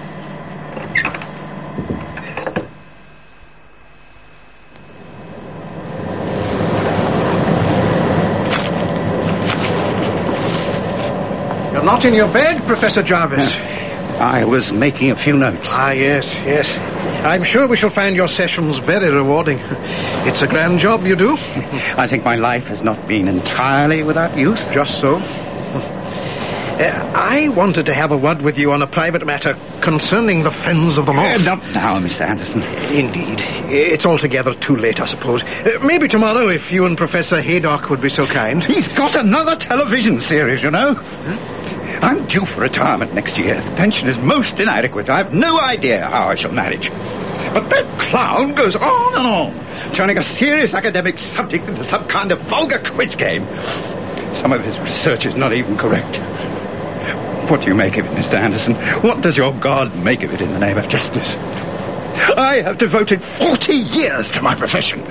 You're not in your bed, Professor Jarvis. I was making a few notes. Ah, yes. I'm sure we shall find your sessions very rewarding. It's a grand job you do. I think my life has not been entirely without use. Just so. I wanted to have a word with you on a private matter concerning the Friends of the North. Not now, Mr. Anderson. Indeed. It's altogether too late, I suppose. Maybe tomorrow, if you and Professor Haydock would be so kind. He's got another television series, you know. I'm due for retirement next year. The pension is most inadequate. I have no idea how I shall manage. But that clown goes on and on, turning a serious academic subject into some kind of vulgar quiz game. Some of his research is not even correct. What do you make of it, Mr. Anderson? What does your God make of it in the name of justice? I have devoted 40 years to my profession.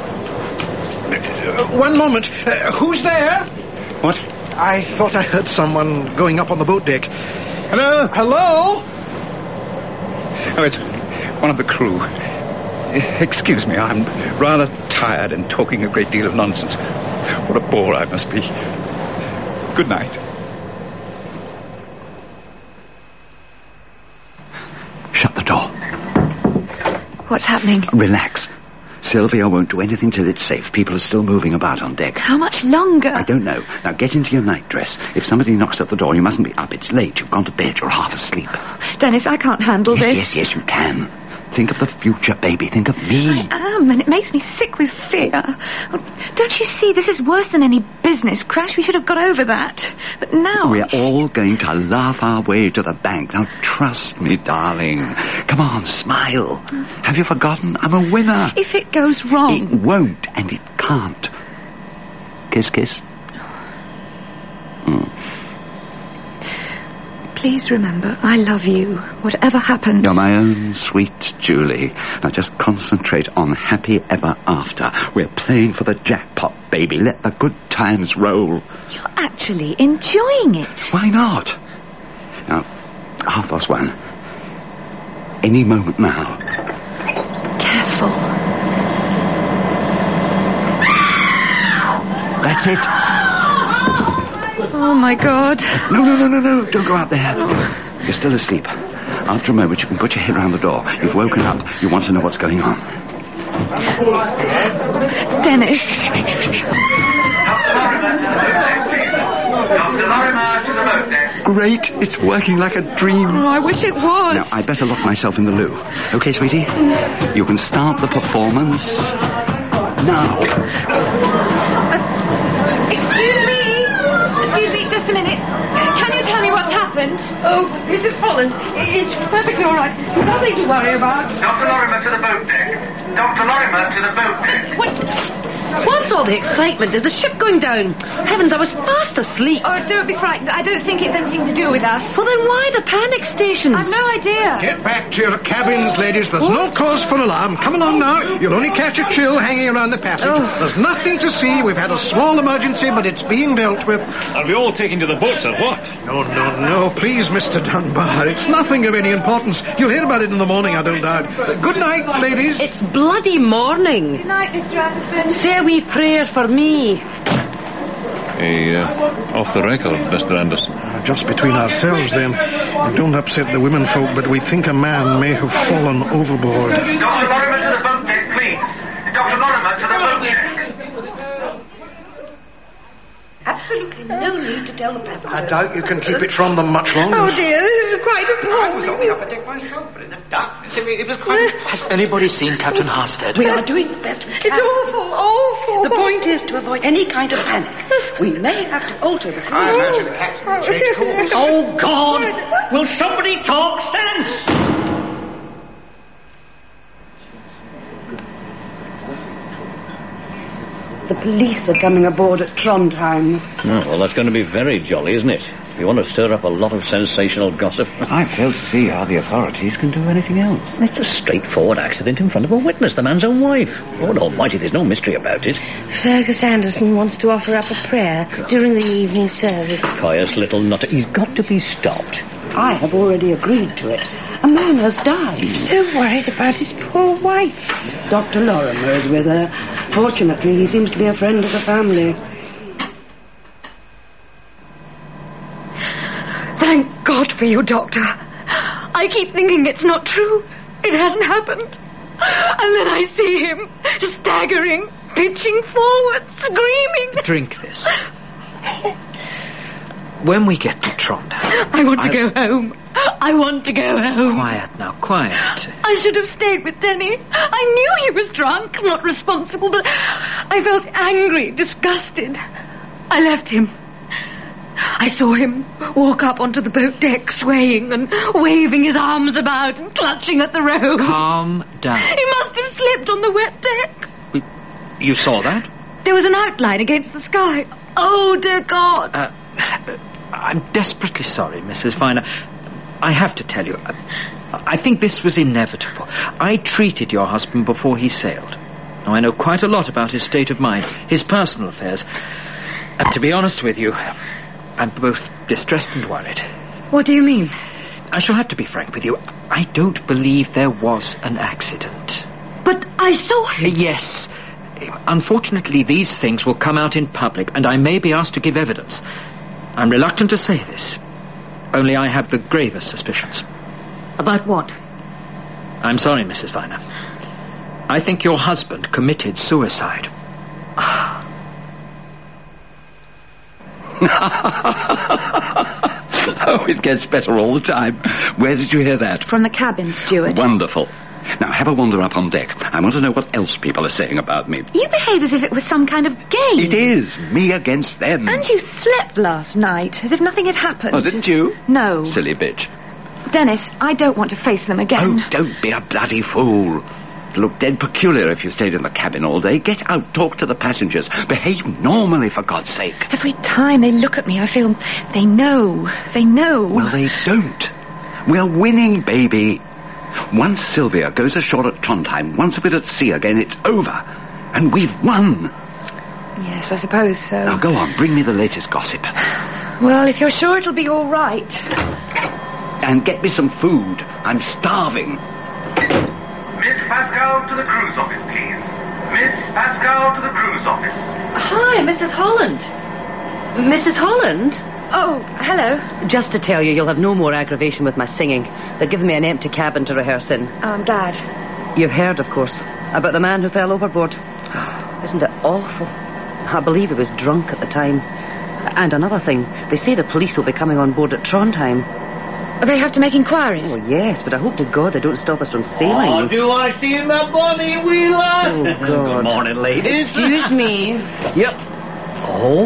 One moment. Who's there? What? I thought I heard someone going up on the boat deck. Hello? Hello? Oh, it's one of the crew. Excuse me, I'm rather tired and talking a great deal of nonsense. What a bore I must be. Good night. Shut the door. What's happening? Relax. Sylvia won't do anything till it's safe. People are still moving about on deck. How much longer? I don't know. Now get into your nightdress. If somebody knocks at the door, you mustn't be up. It's late. You've gone to bed. You're half asleep. Dennis, I can't handle this. Yes, you can. Think of the future, baby. Think of me. I am, and it makes me sick with fear. Don't you see, this is worse than any business crash. We should have got over that. But now... We're all going to laugh our way to the bank. Now, trust me, darling. Come on, smile. Have you forgotten? I'm a winner. If it goes wrong... It won't, and it can't. Kiss, kiss. Please remember, I love you, whatever happens. You're my own sweet Julie. Now just concentrate on happy ever after. We're playing for the jackpot, baby. Let the good times roll. You're actually enjoying it. Why not? Now, 1:30. Any moment now. Careful. That's it. Oh, my God. No. Don't go out there. You're still asleep. After a moment, you can put your head round the door. You've woken up. You want to know what's going on. Dennis. Dr. Lorimer to the boat deck. Great. It's working like a dream. Oh, I wish it was. Now, I'd better lock myself in the loo. Okay, sweetie? You can start the performance now. Excuse me, just a minute. Can you tell me what's happened? Oh, Mrs. Holland, it's perfectly all right. Nothing to worry about. Dr. Lorimer to the boat deck. Dr. Lorimer to the boat deck. What's all the excitement? Is the ship going down? Heavens, I was fast asleep. Oh, don't be frightened. I don't think it's anything to do with us. Well, then why the panic stations? I've no idea. Get back to your cabins, ladies. There's no cause for alarm. Come along now. You'll only catch a chill hanging around the passage. There's nothing to see. We've had a small emergency, but it's being dealt with. Are we all taken to the boats or what? No. Please, Mr. Dunbar. It's nothing of any importance. You'll hear about it in the morning, I don't doubt. Good night, ladies. It's bloody morning. Good night, Mr. Anderson. Say a wee prayer for me. Off the record, Mr. Anderson. Just between ourselves, then. Don't upset the women folk, but we think a man may have fallen overboard. Dr. Lorimer to the boat deck, please. Dr. Lorimer to the boat deck. Absolutely no need to tell the passengers. I doubt you can keep it from them much longer. Oh, dear, this is quite appalling. I was only up a deck myself, but in the darkness, it was quite... Has anybody seen Captain Harsted? We are doing the best we can. It's awful. The point is to avoid any kind of panic. We may have to alter the cruise. I imagine the captain will change course. Oh, God! Will somebody talk sense? The police are coming aboard at Trondheim. Oh, well, that's going to be very jolly, isn't it? If you want to stir up a lot of sensational gossip. I fail to see how the authorities can do anything else. It's a straightforward accident in front of a witness, the man's own wife. Lord almighty, there's no mystery about it. Fergus Anderson wants to offer up a prayer during the evening service. Pious little nutter. He's got to be stopped. I have already agreed to it. A man has died. So worried about his poor wife. Dr. Lorimer is with her. Fortunately, he seems to be a friend of the family. Thank God for you, Doctor. I keep thinking it's not true. It hasn't happened. And then I see him staggering, pitching forward, screaming. Drink this. When we get to Trondheim... I want to go home. I want to go home. Quiet now, quiet. I should have stayed with Denny. I knew he was drunk, not responsible, but I felt angry, disgusted. I left him. I saw him walk up onto the boat deck, swaying and waving his arms about and clutching at the rope. Calm down. He must have slipped on the wet deck. You saw that? There was an outline against the sky. Oh, dear God. I'm desperately sorry, Mrs. Viner. I have to tell you, I think this was inevitable. I treated your husband before he sailed. Now, I know quite a lot about his state of mind, his personal affairs. And to be honest with you, I'm both distressed and worried. What do you mean? I shall have to be frank with you. I don't believe there was an accident. But I saw him. Yes. Unfortunately, these things will come out in public, and I may be asked to give evidence. I'm reluctant to say this. Only I have the gravest suspicions. About what? I'm sorry, Mrs. Viner. I think your husband committed suicide. Oh, it gets better all the time. Where did you hear that? From the cabin steward. Wonderful. Now, have a wander up on deck. I want to know what else people are saying about me. You behave as if it was some kind of game. It is. Me against them. And you slept last night, as if nothing had happened. Oh, didn't you? No. Silly bitch. Dennis, I don't want to face them again. Oh, don't be a bloody fool. It'll look dead peculiar if you stayed in the cabin all day. Get out, talk to the passengers. Behave normally, for God's sake. Every time they look at me, I feel they know. They know. Well, they don't. We're winning, baby. Once Sylvia goes ashore at Trondheim, once a bit at sea again, it's over. And we've won. Yes, I suppose so. Now, go on, bring me the latest gossip. Well, if you're sure it'll be all right. And get me some food. I'm starving. Miss Pascal to the cruise office, please. Miss Pascal to the cruise office. Hi, Mrs. Holland. Mrs. Holland? Oh, hello. Just to tell you, you'll have no more aggravation with my singing. They're giving me an empty cabin to rehearse in. I'm glad. You've heard, of course, about the man who fell overboard. Isn't it awful? I believe he was drunk at the time. And another thing, they say the police will be coming on board at Trondheim. They have to make inquiries. Oh, yes, but I hope to God they don't stop us from sailing. Oh, do I see my bonny wheeler? Oh, God. Good morning, ladies. Excuse me. Yep. Oh.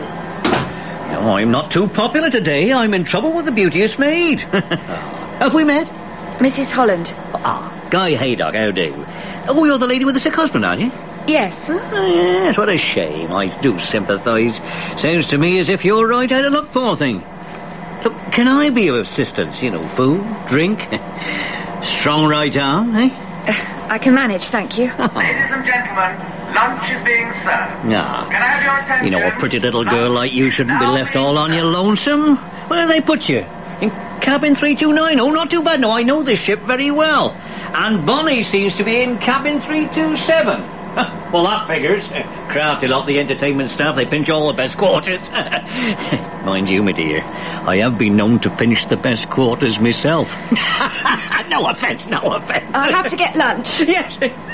No, I'm not too popular today. I'm in trouble with the beauteous maid. Have we met? Mrs. Holland. Ah, Guy Haydock, how do? Oh, you're the lady with the sick husband, aren't you? Yes. Yes, what a shame. I do sympathise. Sounds to me as if you're right out of luck, poor thing. Look, can I be of assistance? You know, food, drink, strong right arm, eh? I can manage, thank you. Ladies and gentlemen, lunch is being served. No. Can I have your attention? You know, a pretty little girl like you shouldn't be left all on your lonesome. Where do they put you? In cabin 329? Oh, not too bad. No, I know this ship very well. And Bonnie seems to be in cabin 327. Well, that figures. Crafty lot, the entertainment staff, they pinch all the best quarters. Mind you, my dear, I have been known to pinch the best quarters myself. No offence, no offence. I'll have to get lunch. Yes.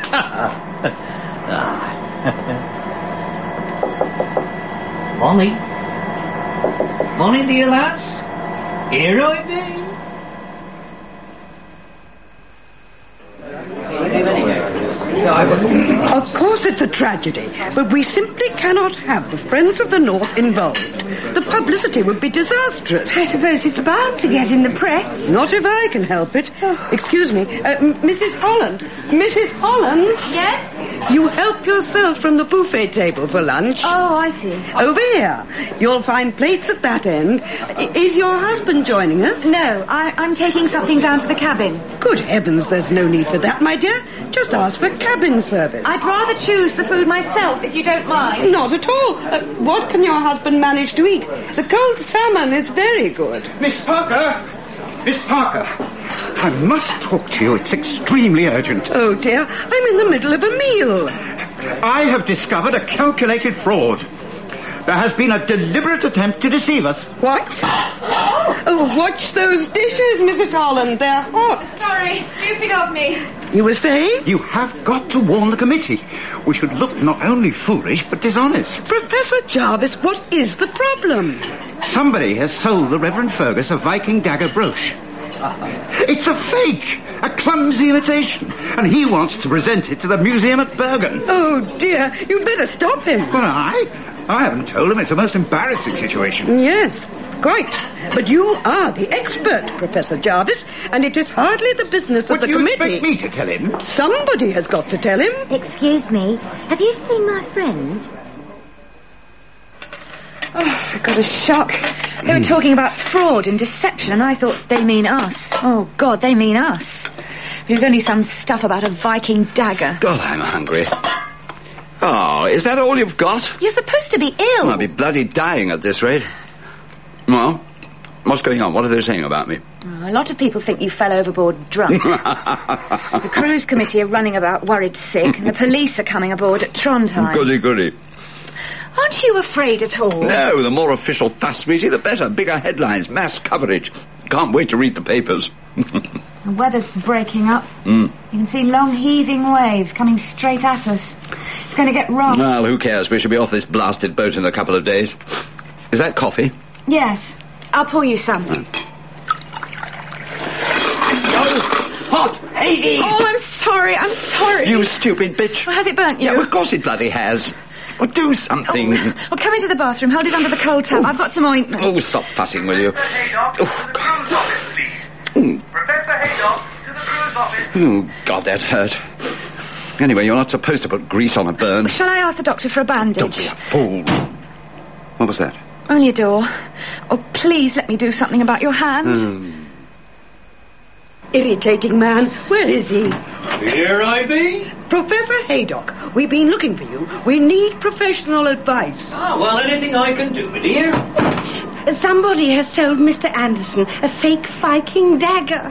Bonnie? Bonnie, dear lass? Here I be. Of course it's a tragedy, but we simply cannot have the Friends of the North involved. The publicity would be disastrous. I suppose it's bound to get in the press. Not if I can help it. Excuse me, Mrs. Holland. Mrs. Holland? Yes? You help yourself from the buffet table for lunch. Oh, I see. Over here. You'll find plates at that end. Is your husband joining us? No, I'm taking something down to the cabin. Good heavens, there's no need for that, my dear. Just ask for cabin service. I'd rather choose the food myself, if you don't mind. Not at all. What can your husband manage to eat? The cold salmon is very good. Miss Parker! Miss Parker! I must talk to you. It's extremely urgent. Oh, dear. I'm in the middle of a meal. I have discovered a calculated fraud. There has been a deliberate attempt to deceive us. What? Oh, watch those dishes, Mrs. Holland. They're hot. Sorry, stupid of me. You were saying? You have got to warn the committee. We should look not only foolish, but dishonest. Professor Jarvis, what is the problem? Somebody has sold the Reverend Fergus a Viking dagger brooch. It's a fake, a clumsy imitation, and he wants to present it to the museum at Bergen. Oh, dear. You'd better stop him. But I haven't told him. It's a most embarrassing situation. Yes, quite. But you are the expert, Professor Jarvis, and it is hardly the business of the committee. Would you expect me to tell him? Somebody has got to tell him. Excuse me, have you seen my friend? Oh, I got a shock. They were talking about fraud and deception, and I thought they mean us. Oh, God, they mean us. It was only some stuff about a Viking dagger. God, I'm hungry. Oh, is that all you've got? You're supposed to be ill. I'll be bloody dying at this rate. Well, what's going on? What are they saying about me? Oh, a lot of people think you fell overboard drunk. The cruise committee are running about worried sick, and the police are coming aboard at Trondheim. Goody, goody. Aren't you afraid at all? No, the more official fuss we see, the better. Bigger headlines, mass coverage. Can't wait to read the papers. The weather's breaking up. You can see long heaving waves coming straight at us. It's going to get rough. Well, who cares? We should be off this blasted boat in a couple of days. Is that coffee? Yes. I'll pour you some. Hot! Hades! Oh, I'm sorry. You stupid bitch. Well, has it burnt you? Yeah, of course it bloody has. Well, do something. Well, come into the bathroom. Hold it under the cold tap. I've got some ointment. Oh, stop fussing, will you? Professor Haydock, to the cruise office, please. Professor Haydock, to the cruise office. Oh, God, that hurt. Anyway, you're not supposed to put grease on a burn. Shall I ask the doctor for a bandage? Don't be a fool. What was that? Only a door. Oh, please let me do something about your hand. Irritating man. Where is he? Here I be. Professor Haydock, we've been looking for you. We need professional advice. Ah, well, anything I can do, my dear. Somebody has sold Mr. Anderson a fake Viking dagger.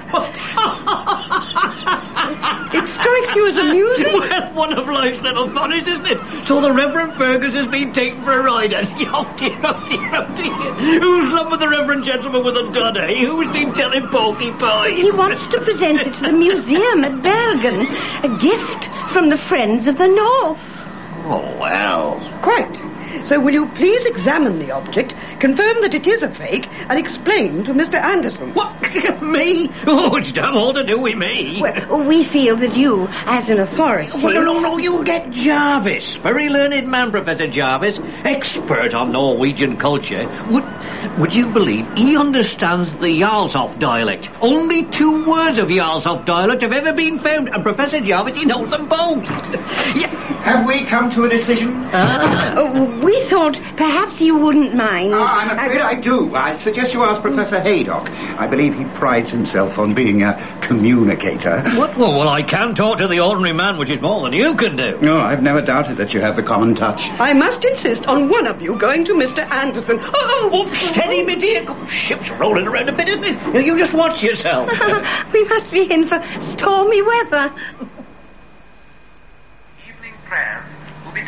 It strikes you as amusing? Well, one of life's little funnies, isn't it? So the Reverend Fergus has been taken for a ride, and oh dear, oh dear, oh dear. Who's love with the Reverend gentleman with a dud, eh? Who's been telling porcupines? He wants to present it to the museum at Bergen. A gift from the Friends of the North. Oh, well. Quite. So will you please examine the object, confirm that it is a fake, and explain to Mr. Anderson? What? Me? Oh, it's done all to do with me. Well, we feel that you, as an authority... Well, no, you get Jarvis. Very learned man, Professor Jarvis. Expert on Norwegian culture. Would you believe he understands the Jarlshof dialect? Only 2 words of Jarlshof dialect have ever been found, and Professor Jarvis, he knows them both. Have we come to a decision? We thought perhaps you wouldn't mind. I'm afraid I do. I suggest you ask Professor Haydock. I believe he prides himself on being a communicator. What? Well, I can talk to the ordinary man, which is more than you can do. No, I've never doubted that you have the common touch. I must insist on one of you going to Mr. Anderson. Oh, steady, my dear. Ship's rolling around a bit, isn't it? You just watch yourself. We must be in for stormy weather. Evening prayer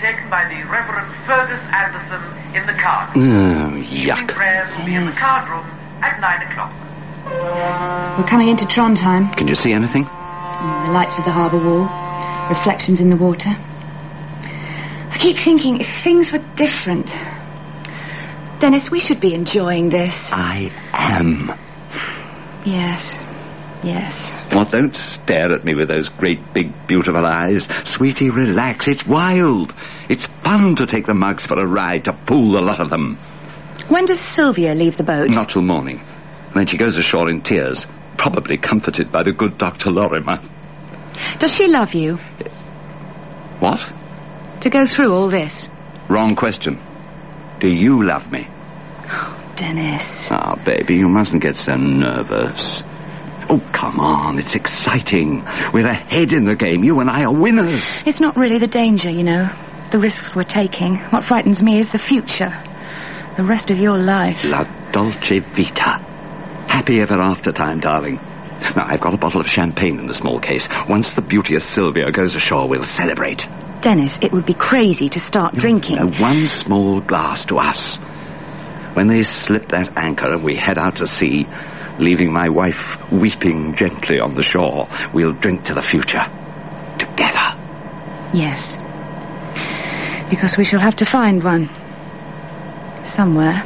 taken by the Reverend Fergus Anderson in the card. Yuck. Evening prayers will be in the card room at 9 o'clock. We're coming into Trondheim. Can you see anything? The lights of the harbour wall, reflections in the water. I keep thinking, if things were different... Dennis, we should be enjoying this. I am. Yes. Well, don't stare at me with those great, big, beautiful eyes. Sweetie, relax. It's wild. It's fun to take the mugs for a ride, to pool the lot of them. When does Sylvia leave the boat? Not till morning. Then she goes ashore in tears, probably comforted by the good Dr. Lorimer. Does she love you? What? To go through all this? Wrong question. Do you love me? Oh, Dennis. Oh, baby, you mustn't get so nervous. Oh, come on, it's exciting. We're ahead in the game. You and I are winners. It's not really the danger, you know. The risks we're taking. What frightens me is the future. The rest of your life. La dolce vita. Happy ever after time, darling. Now, I've got a bottle of champagne in the small case. Once the beauteous Sylvia goes ashore, we'll celebrate. Dennis, it would be crazy to start drinking. One small glass to us. When they slip that anchor and we head out to sea, leaving my wife weeping gently on the shore, we'll drink to the future. Together. Yes. Because we shall have to find one. Somewhere.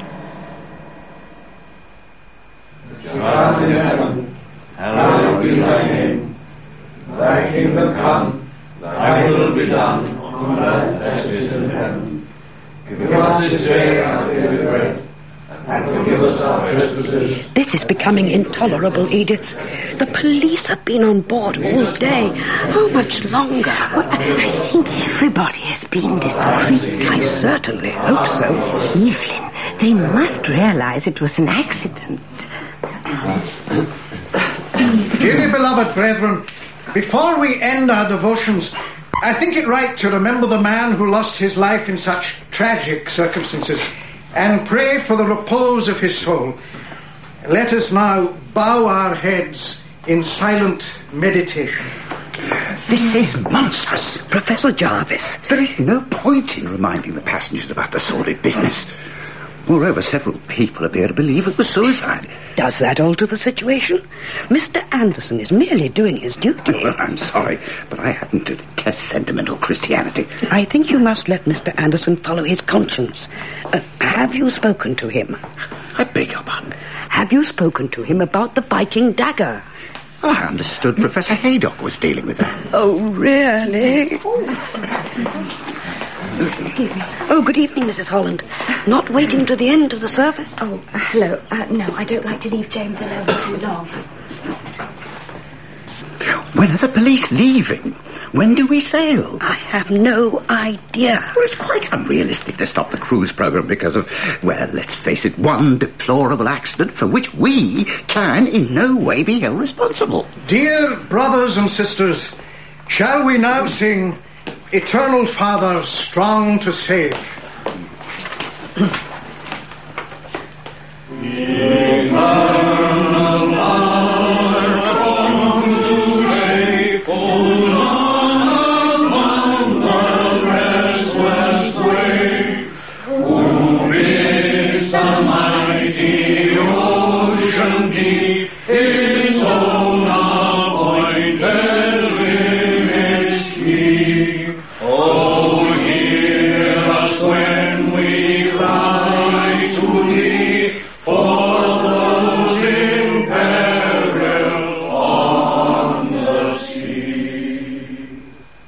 God in heaven, hallowed be thy name. Thy kingdom come, thy will be done, on earth as it is in heaven. Give us this day our daily bread, and forgive us our trespasses. This is becoming intolerable, Edith. The police have been on board all day. How much longer? Well, I think everybody has been discreet. I certainly hope so. Evelyn, they must realize it was an accident. Dearly beloved brethren, before we end our devotions, I think it right to remember the man who lost his life in such tragic circumstances and pray for the repose of his soul. Let us now bow our heads in silent meditation. This is monstrous. Professor Jarvis. There is no point in reminding the passengers about the sordid business. Moreover, several people appear to believe it was suicide. Does that alter the situation? Mr. Anderson is merely doing his duty. Well, I'm sorry, but I happen to detest sentimental Christianity. I think you must let Mr. Anderson follow his conscience. Have you spoken to him? I beg your pardon? Have you spoken to him about the Viking dagger? Oh, I understood Professor Haydock was dealing with that. Oh, really? Oh, good evening, Mrs. Holland. Not waiting to the end of the service? Oh, hello. No, I don't like to leave James alone too long. When are the police leaving? When do we sail? I have no idea. Well, it's quite unrealistic to stop the cruise program because of, well, let's face it, one deplorable accident for which we can in no way be held responsible. Dear brothers and sisters, shall we now sing Eternal Father, Strong to Save? Eternal Father, strong to save, O Lord, upon the restless wave, who bids the mighty ocean deep its own appointed limits keep. Oh, hear us when we cry to thee, for those in peril on the sea.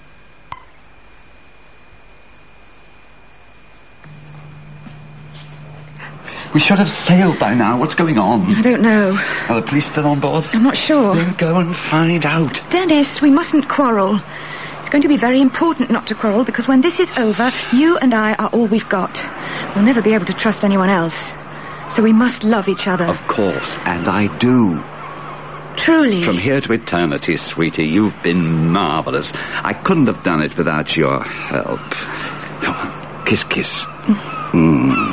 We should have sailed by now. What's going on? I don't know. Are the police still on board? I'm not sure. Then go and find out. Dennis, we mustn't quarrel. It's going to be very important not to quarrel, because when this is over, you and I are all we've got. We'll never be able to trust anyone else. So we must love each other. Of course, and I do. Truly. From here to eternity, sweetie, you've been marvelous. I couldn't have done it without your help. Come on, kiss, kiss.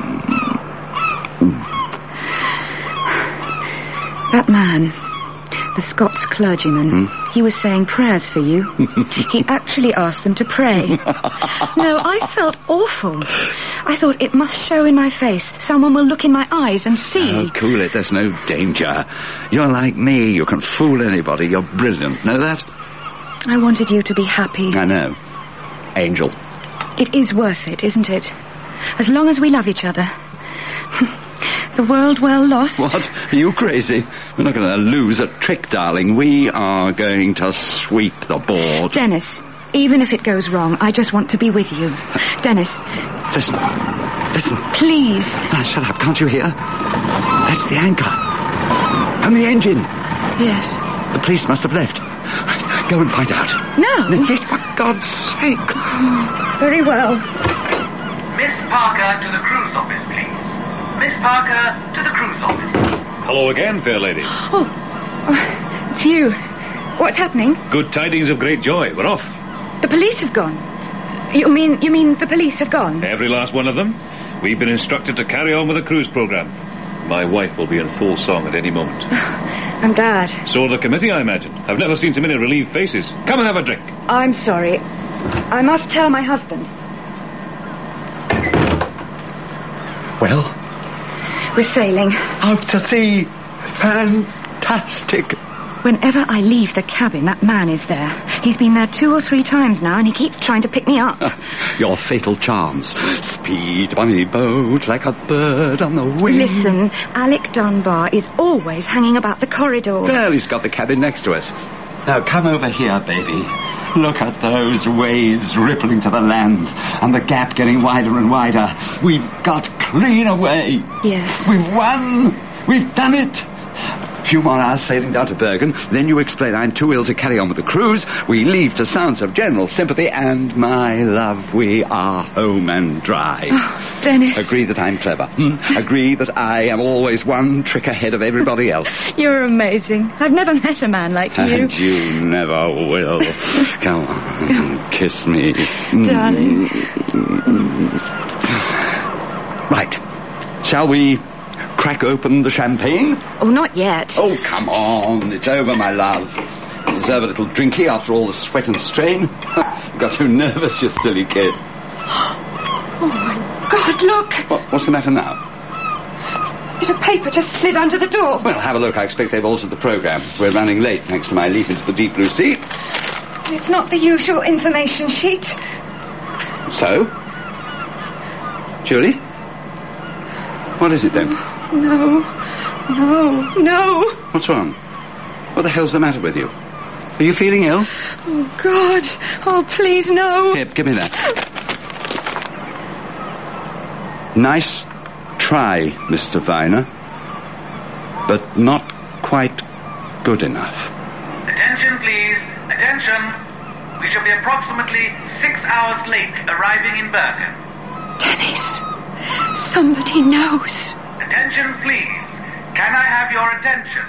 That man, The Scots clergyman. He was saying prayers for you. He actually asked them to pray. No, I felt awful. I thought it must show in my face. Someone will look in my eyes and see. Oh, cool it. There's no danger. You're like me. You can fool anybody. You're brilliant. Know that? I wanted you to be happy. I know. Angel. It is worth it, isn't it? As long as we love each other. The world well lost. What? Are you crazy? We're not going to lose a trick, darling. We are going to sweep the board. Dennis, even if it goes wrong, I just want to be with you. Dennis. Listen. Please. Ah, shut up. Can't you hear? That's the anchor. And the engine. Yes. The police must have left. Go and find out. No. Yes, for God's sake. Very well. Miss Parker to the cruise office, please. Miss Parker to the cruise office. Hello again, fair lady. Oh, it's you. What's happening? Good tidings of great joy. We're off. The police have gone. You mean the police have gone? Every last one of them. We've been instructed to carry on with the cruise program. My wife will be in full song at any moment. I'm glad. So the committee, I imagine. I've never seen so many relieved faces. Come and have a drink. I'm sorry. I must tell my husband. Well? We're sailing. Out to sea. Fantastic. Whenever I leave the cabin, that man is there. He's been there 2 or 3 times now, and he keeps trying to pick me up. Your fatal charms. Speed, bunny boat, like a bird on the wing. Listen, Alec Dunbar is always hanging about the corridor. Well, he's got the cabin next to us. Now, come over here, baby. Look at those waves rippling to the land, and the gap getting wider and wider. We've got clean away. Yes. We've won. We've done it. A few more hours sailing down to Bergen. Then you explain I'm too ill to carry on with the cruise. We leave to sounds of general sympathy, and my love, we are home and dry. Oh, Dennis. Agree that I'm clever. Agree that I am always one trick ahead of everybody else. You're amazing. I've never met a man like you. And you never will. Come on, kiss me. Darling. Right. Shall we crack open the champagne? Oh, not yet. Oh, come on. It's over, my love. You deserve a little drinky after all the sweat and strain. You got too nervous, you silly kid. Oh, my God, look. What's the matter now? A bit of paper just slid under the door. Well, have a look. I expect they've altered the program. We're running late, thanks to my leap into the deep blue sea. It's not the usual information sheet. So? Julie? What is it, then? No. What's wrong? What the hell's the matter with you? Are you feeling ill? Oh, God. Oh, please, no. Here, give me that. Nice try, Mr. Viner. But not quite good enough. Attention, please. Attention. We shall be approximately 6 hours late arriving in Bergen. Dennis, somebody knows. Attention, please. Can I have your attention?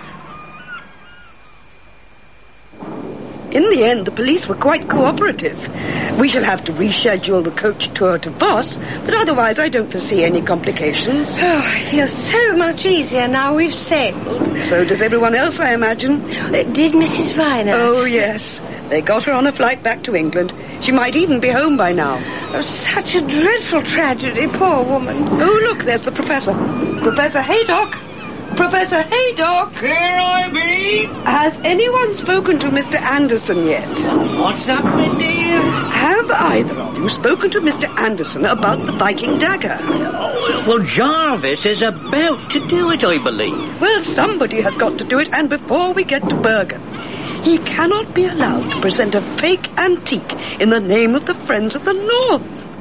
In the end, the police were quite cooperative. We shall have to reschedule the coach tour to Voss, but otherwise I don't foresee any complications. Oh, I feel so much easier now we've sailed. So does everyone else, I imagine. Did Mrs. Viner? Oh, yes. They got her on a flight back to England. She might even be home by now. Oh, such a dreadful tragedy, poor woman. Oh, look, there's the professor. Professor Haydock. Professor Haydock! Here I be! Has anyone spoken to Mr. Anderson yet? What's up, my dear? Have either of you spoken to Mr. Anderson about the Viking dagger? Oh, well, Jarvis is about to do it, I believe. Well, somebody has got to do it, and before we get to Bergen. He cannot be allowed to present a fake antique in the name of the Friends of the North.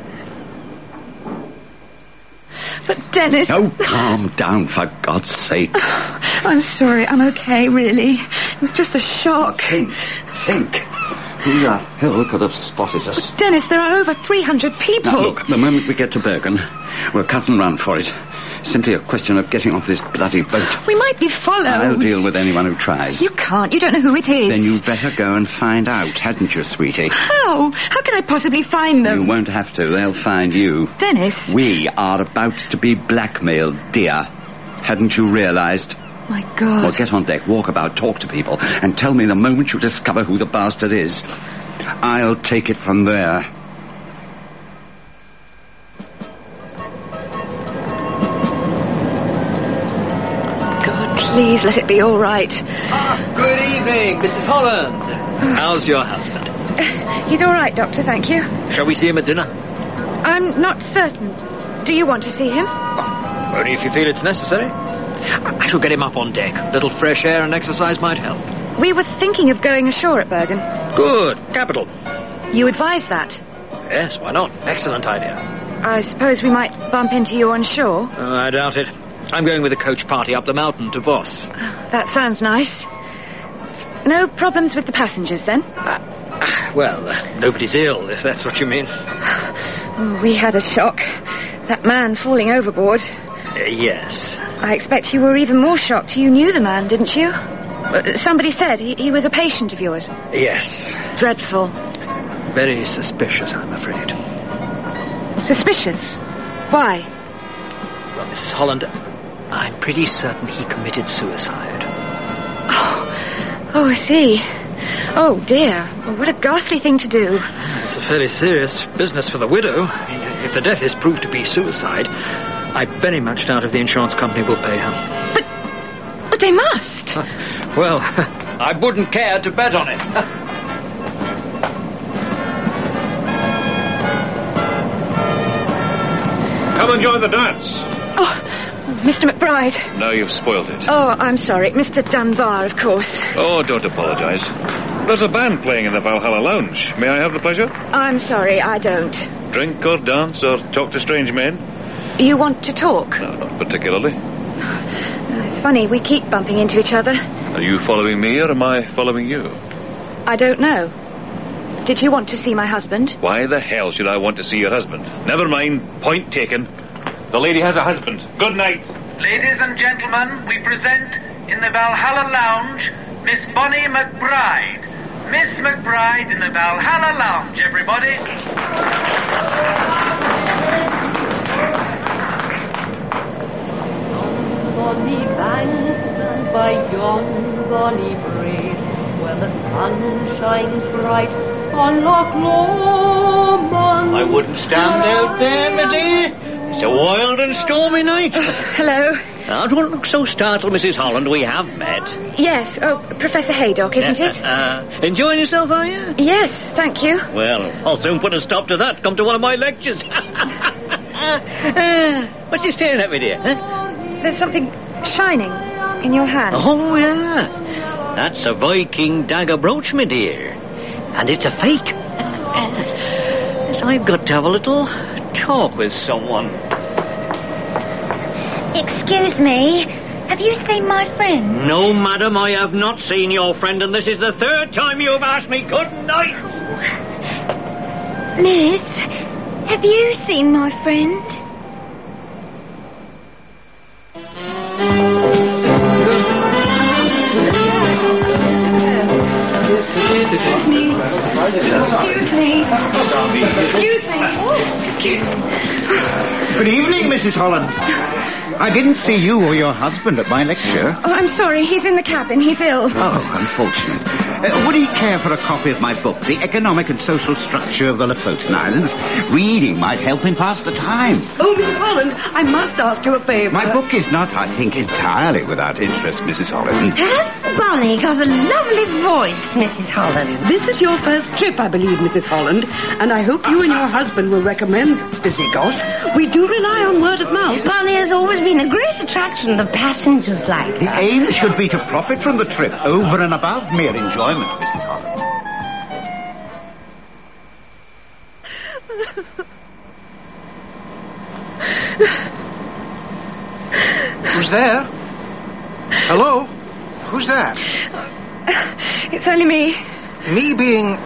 But, Dennis... Oh, calm down, for God's sake. I'm sorry. I'm okay, really. It was just a shock. Think. Who the hell could have spotted us? But, Dennis, there are over 300 people. Now, look, the moment we get to Bergen, we'll cut and run for it. Simply a question of getting off this bloody boat. We might be followed. I'll deal with anyone who tries. You can't. You don't know who it is. Then you'd better go and find out, hadn't you, sweetie? How? How can I possibly find them? You won't have to. They'll find you. Dennis. We are about to be blackmailed, dear. Hadn't you realized? My God. Well, get on deck, walk about, talk to people, and tell me the moment you discover who the bastard is. I'll take it from there. God, please let it be all right. Good evening, Mrs. Holland. How's your husband? He's all right, Doctor, thank you. Shall we see him at dinner? I'm not certain. Do you want to see him? Only if you feel it's necessary. I shall get him up on deck. A little fresh air and exercise might help. We were thinking of going ashore at Bergen. Good. Capital. You advise that? Yes, why not? Excellent idea. I suppose we might bump into you on shore. I doubt it. I'm going with a coach party up the mountain to Voss. That sounds nice. No problems with the passengers, then? Nobody's ill, if that's what you mean. Oh, we had a shock. That man falling overboard. Yes. I expect you were even more shocked. You knew the man, didn't you? Somebody said he was a patient of yours. Yes. Dreadful. Very suspicious, I'm afraid. Suspicious? Why? Well, Mrs. Holland, I'm pretty certain he committed suicide. Oh, I see. Oh, dear. Well, what a ghastly thing to do. It's a fairly serious business for the widow. I mean, if the death is proved to be suicide, I very much doubt if the insurance company will pay her. But they must. Well, I wouldn't care to bet on it. Come and join the dance. Oh, Mr. McBride. Now you've spoiled it. Oh, I'm sorry. Mr. Dunbar, of course. Oh, don't apologize. There's a band playing in the Valhalla Lounge. May I have the pleasure? I'm sorry, I don't. Drink or dance or talk to strange men? You want to talk? No, not particularly. It's funny, we keep bumping into each other. Are you following me or am I following you? I don't know. Did you want to see my husband? Why the hell should I want to see your husband? Never mind. Point taken. The lady has a husband. Good night. Ladies and gentlemen, we present in the Valhalla Lounge Miss Bonnie McBride. Miss McBride in the Valhalla Lounge, everybody. Bonny banks and by yon bonny braes, where the sun shines bright on Loch Lomond. I wouldn't stand out there, Mitty. It's a wild and stormy night. Hello. Now, don't look so startled, Mrs. Holland. We have met. Yes. Oh, Professor Haydock, isn't it? Enjoying yourself, are you? Yes, thank you. Well, I'll soon put a stop to that. Come to one of my lectures. What you staring at me, dear? Huh? There's something shining in your hand. Oh, yeah. That's a Viking dagger brooch, my dear. And it's a fake. Yes, I've got to have a little talk with someone. Excuse me, have you seen my friend? No, madam, I have not seen your friend, and this is the third time you have asked me good night. Miss, have you seen my friend? Good evening, Mrs. Holland. I didn't see you or your husband at my lecture. Oh, I'm sorry. He's in the cabin. He's ill. Oh, unfortunate. Would he care for a copy of my book, The Economic and Social Structure of the Lofoten Islands? Reading might help him pass the time. Oh, Mrs. Holland, I must ask you a favour. My book is not, I think, entirely without interest, Mrs. Holland. Has Bonnie got a lovely voice, Mrs. Holland? This is your first trip, I believe, Mrs. Holland, and I hope you and your husband will recommend Visigoth. We do rely on word of mouth. Bonnie has always been a great attraction. The passengers like The her. aim should be to profit from the trip over and above mere enjoyment, Mrs. Holland. Who's there? Hello? Who's that? It's only me. Me being...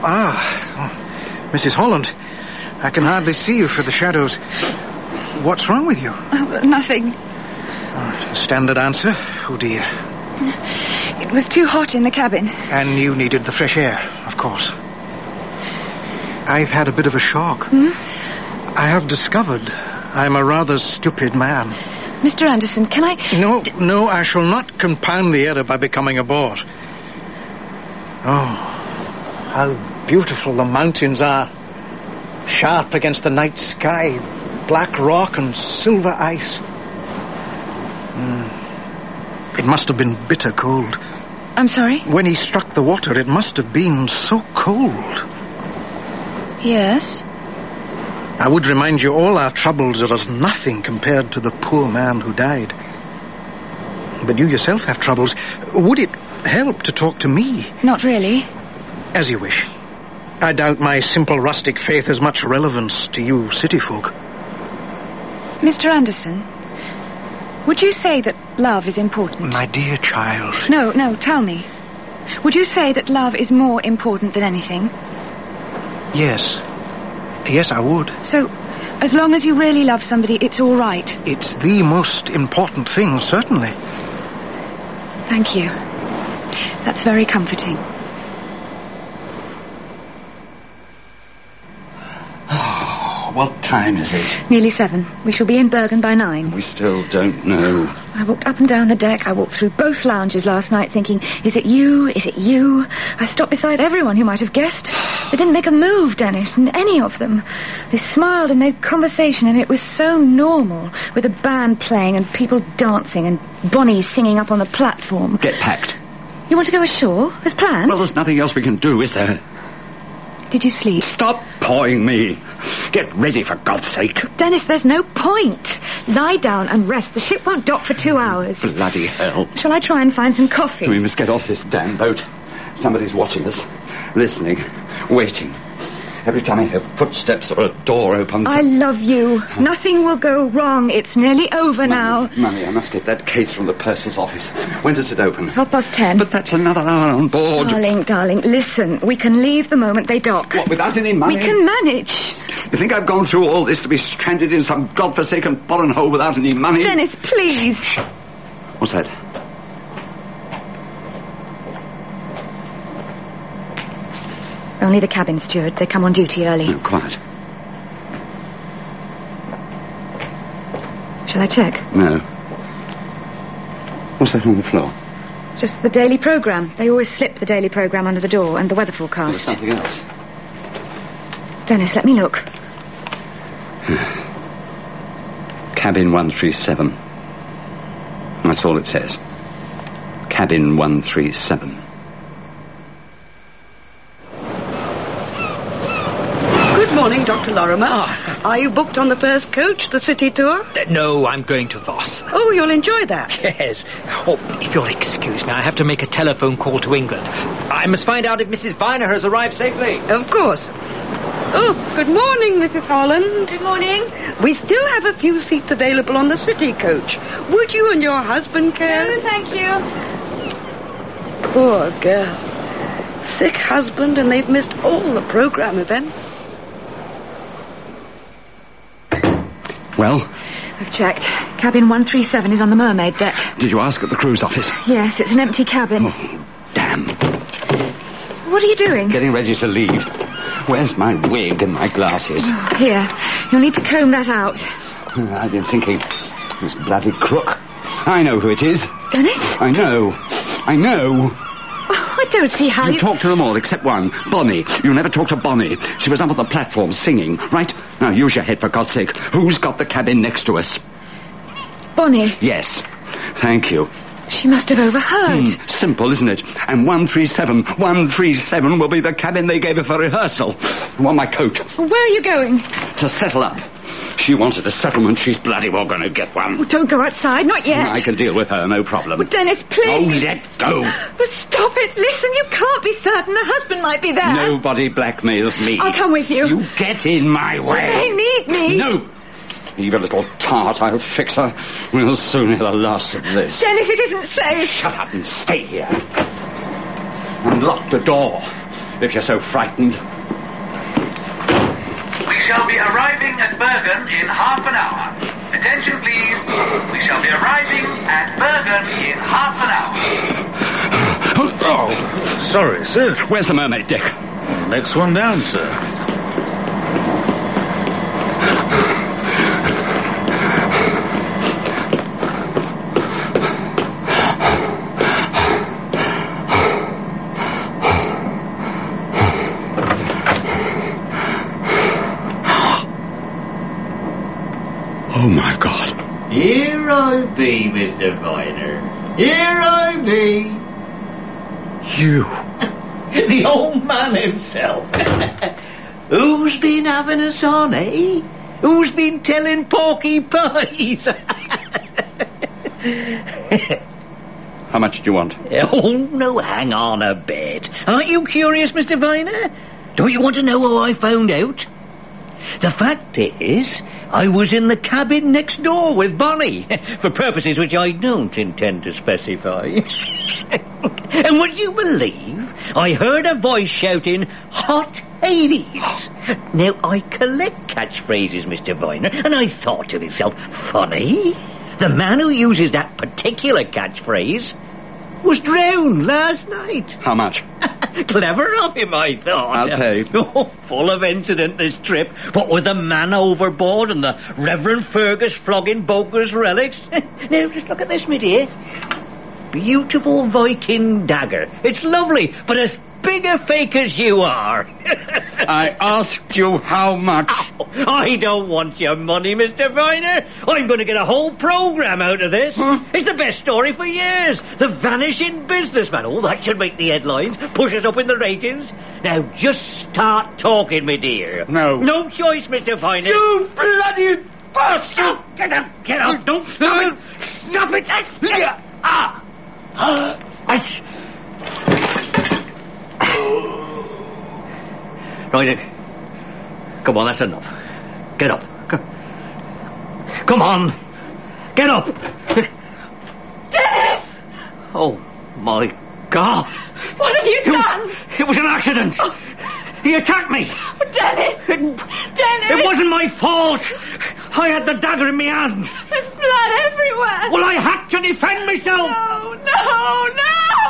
Mrs. Holland. I can hardly see you for the shadows. What's wrong with you? Oh, nothing. Standard answer. Oh, dear. It was too hot in the cabin. And you needed the fresh air, of course. I've had a bit of a shock. Hmm? I have discovered I'm a rather stupid man. Mr. Anderson, can I... No, I shall not compound the error by becoming a bore. Oh, how beautiful the mountains are. Sharp against the night sky, black rock and silver ice. It must have been bitter cold. I'm sorry? When he struck the water, it must have been so cold. Yes? I would remind you all our troubles are as nothing compared to the poor man who died. But you yourself have troubles. Would it help to talk to me? Not really. As you wish. I doubt my simple rustic faith has much relevance to you city folk. Mr. Anderson, would you say that love is important? My dear child. No, tell me. Would you say that love is more important than anything? Yes. Yes, I would. So, as long as you really love somebody, it's all right? It's the most important thing, certainly. Thank you. That's very comforting. What time is it? Nearly 7. We shall be in Bergen by 9. We still don't know. I walked up and down the deck. I walked through both lounges last night thinking, is it you? Is it you? I stopped beside everyone who might have guessed. They didn't make a move, Dennis, any of them. They smiled and made conversation, and it was so normal, with a band playing and people dancing and Bonnie singing up on the platform. Get packed. You want to go ashore? There's plans? Well, there's nothing else we can do, is there? Did you sleep? Stop pawing me. Get ready, for God's sake. Dennis, there's no point. Lie down and rest. The ship won't dock for 2 hours. Bloody hell. Shall I try and find some coffee? We must get off this damn boat. Somebody's watching us. Listening. Waiting. Every time I hear footsteps or a door opens... I love you. Nothing will go wrong. It's nearly over now. Mummy, I must get that case from the purser's office. When does it open? 10:30. But that's another hour on board. Darling, listen. We can leave the moment they dock. What, without any money? We can manage. You think I've gone through all this to be stranded in some godforsaken foreign hole without any money? Dennis, please. Shh. What's that? Only the cabin steward. They come on duty early. No, quiet. Shall I check? No. What's that on the floor? Just the daily programme. They always slip the daily programme under the door and the weather forecast. There's something else. Dennis, let me look. Cabin 137. That's all it says. Cabin 137. Good morning, Dr. Lorimer. Are you booked on the first coach, the city tour? No, I'm going to Voss. Oh, you'll enjoy that. Yes. Oh, if you'll excuse me, I have to make a telephone call to England. I must find out if Mrs. Viner has arrived safely. Of course. Oh, good morning, Mrs. Holland. Good morning. We still have a few seats available on the city coach. Would you and your husband care? No, thank you. Poor girl. Sick husband, and they've missed all the programme events. Well? I've checked. Cabin 137 is on the Mermaid deck. Did you ask at the cruise office? Yes, it's an empty cabin. Oh, damn. What are you doing? Getting ready to leave. Where's my wig and my glasses? Oh, here. You'll need to comb that out. I've been thinking, this bloody crook. I know who it is. Dennis? I know. Oh, I don't see how you talk to them all except one, Bonnie. You never talk to Bonnie. She was up on the platform singing, right? Now use your head, for God's sake. Who's got the cabin next to us? Bonnie. Yes. Thank you. She must have overheard. Simple, isn't it? And 137 will be the cabin they gave her for rehearsal. I want my coat. Well, where are you going? To settle up. She wanted a settlement. She's bloody well going to get one. Oh, don't go outside, not yet. I can deal with her, no problem. Oh, Dennis, please. Oh, let go. But stop it. Listen, you can't be certain. Her husband might be there. Nobody blackmails me. I'll come with you. You get in my way. They need me. No. Evil little tart, I'll fix her. We'll soon hear the last of this. Dennis, it isn't safe. Shut up and stay here. And lock the door, if you're so frightened. We shall be arriving at Bergen in half an hour. Attention, please. We shall be arriving at Bergen in half an hour. Oh, sorry, sir. Where's the Mermaid deck? Next one down, sir. Oh, my God. Here I be, Mr. Viner. Here I be. You. The old man himself. Who's been having us on, eh? Who's been telling porcupines? How much do you want? Oh, no, hang on a bit. Aren't you curious, Mr. Viner? Don't you want to know how I found out? The fact is, I was in the cabin next door with Bonnie, for purposes which I don't intend to specify. And would you believe I heard a voice shouting, "Hot Hades!" Now, I collect catchphrases, Mr. Viner, and I thought to myself, funny, the man who uses that particular catchphrase was drowned last night. How much? Clever of him, I thought. I'll pay. Oh, full of incident, this trip. What with the man overboard and the Reverend Fergus flogging Boker's relics. Now, just look at this, my dear. Beautiful Viking dagger. It's lovely, but as big a fake as you are. I asked you how much. Oh, I don't want your money, Mr. Viner. I'm going to get a whole program out of this. It's the best story for years. The vanishing businessman. Oh, that should make the headlines. Push us up in the ratings. Now, just start talking, my dear. No. No choice, Mr. Viner. You bloody bastard! Get up, get up. Don't stop it. Stop it. Right, come on, that's enough. Get up. Come on. Get up. Dennis! Oh, my God. What have you done? It was an accident. He attacked me. Dennis! Dennis! It wasn't my fault. I had the dagger in my hand. There's blood everywhere. Well, I had to defend myself. No, no, no!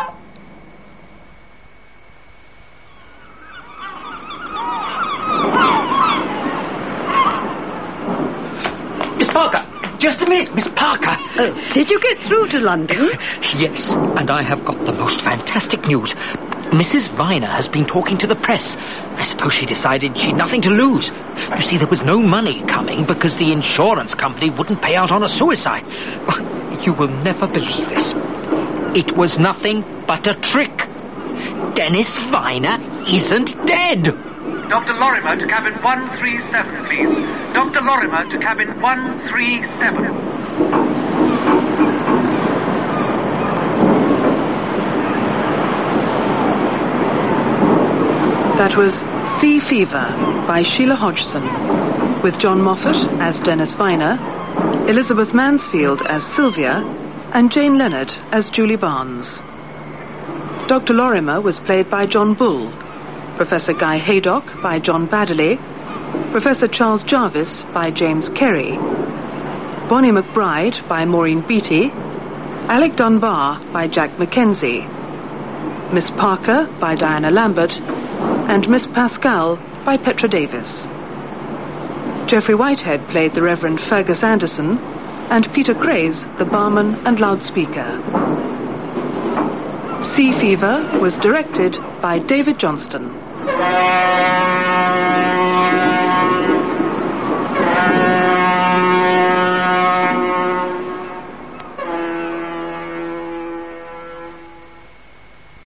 Miss Parker, just a minute, Miss Parker. Did you get through to London? Yes, and I have got the most fantastic news. Mrs. Viner has been talking to the press. I suppose she decided she'd nothing to lose. You see, there was no money coming because the insurance company wouldn't pay out on a suicide. You will never believe this. It was nothing but a trick. Dennis Viner isn't dead. Dr. Lorimer to cabin 137, please. Dr. Lorimer to cabin 137. That was Sea Fever by Sheila Hodgson, with John Moffat as Dennis Viner, Elizabeth Mansfield as Sylvia, and Jane Leonard as Julie Barnes. Dr. Lorimer was played by John Bull, Professor Guy Haydock by John Baddeley, Professor Charles Jarvis by James Kerry, Bonnie McBride by Maureen Beattie, Alec Dunbar by Jack Mackenzie, Miss Parker by Diana Lambert, and Miss Pascal by Petra Davis. Geoffrey Whitehead played the Reverend Fergus Anderson, and Peter Craze the barman and loudspeaker. Sea Fever was directed by David Johnston.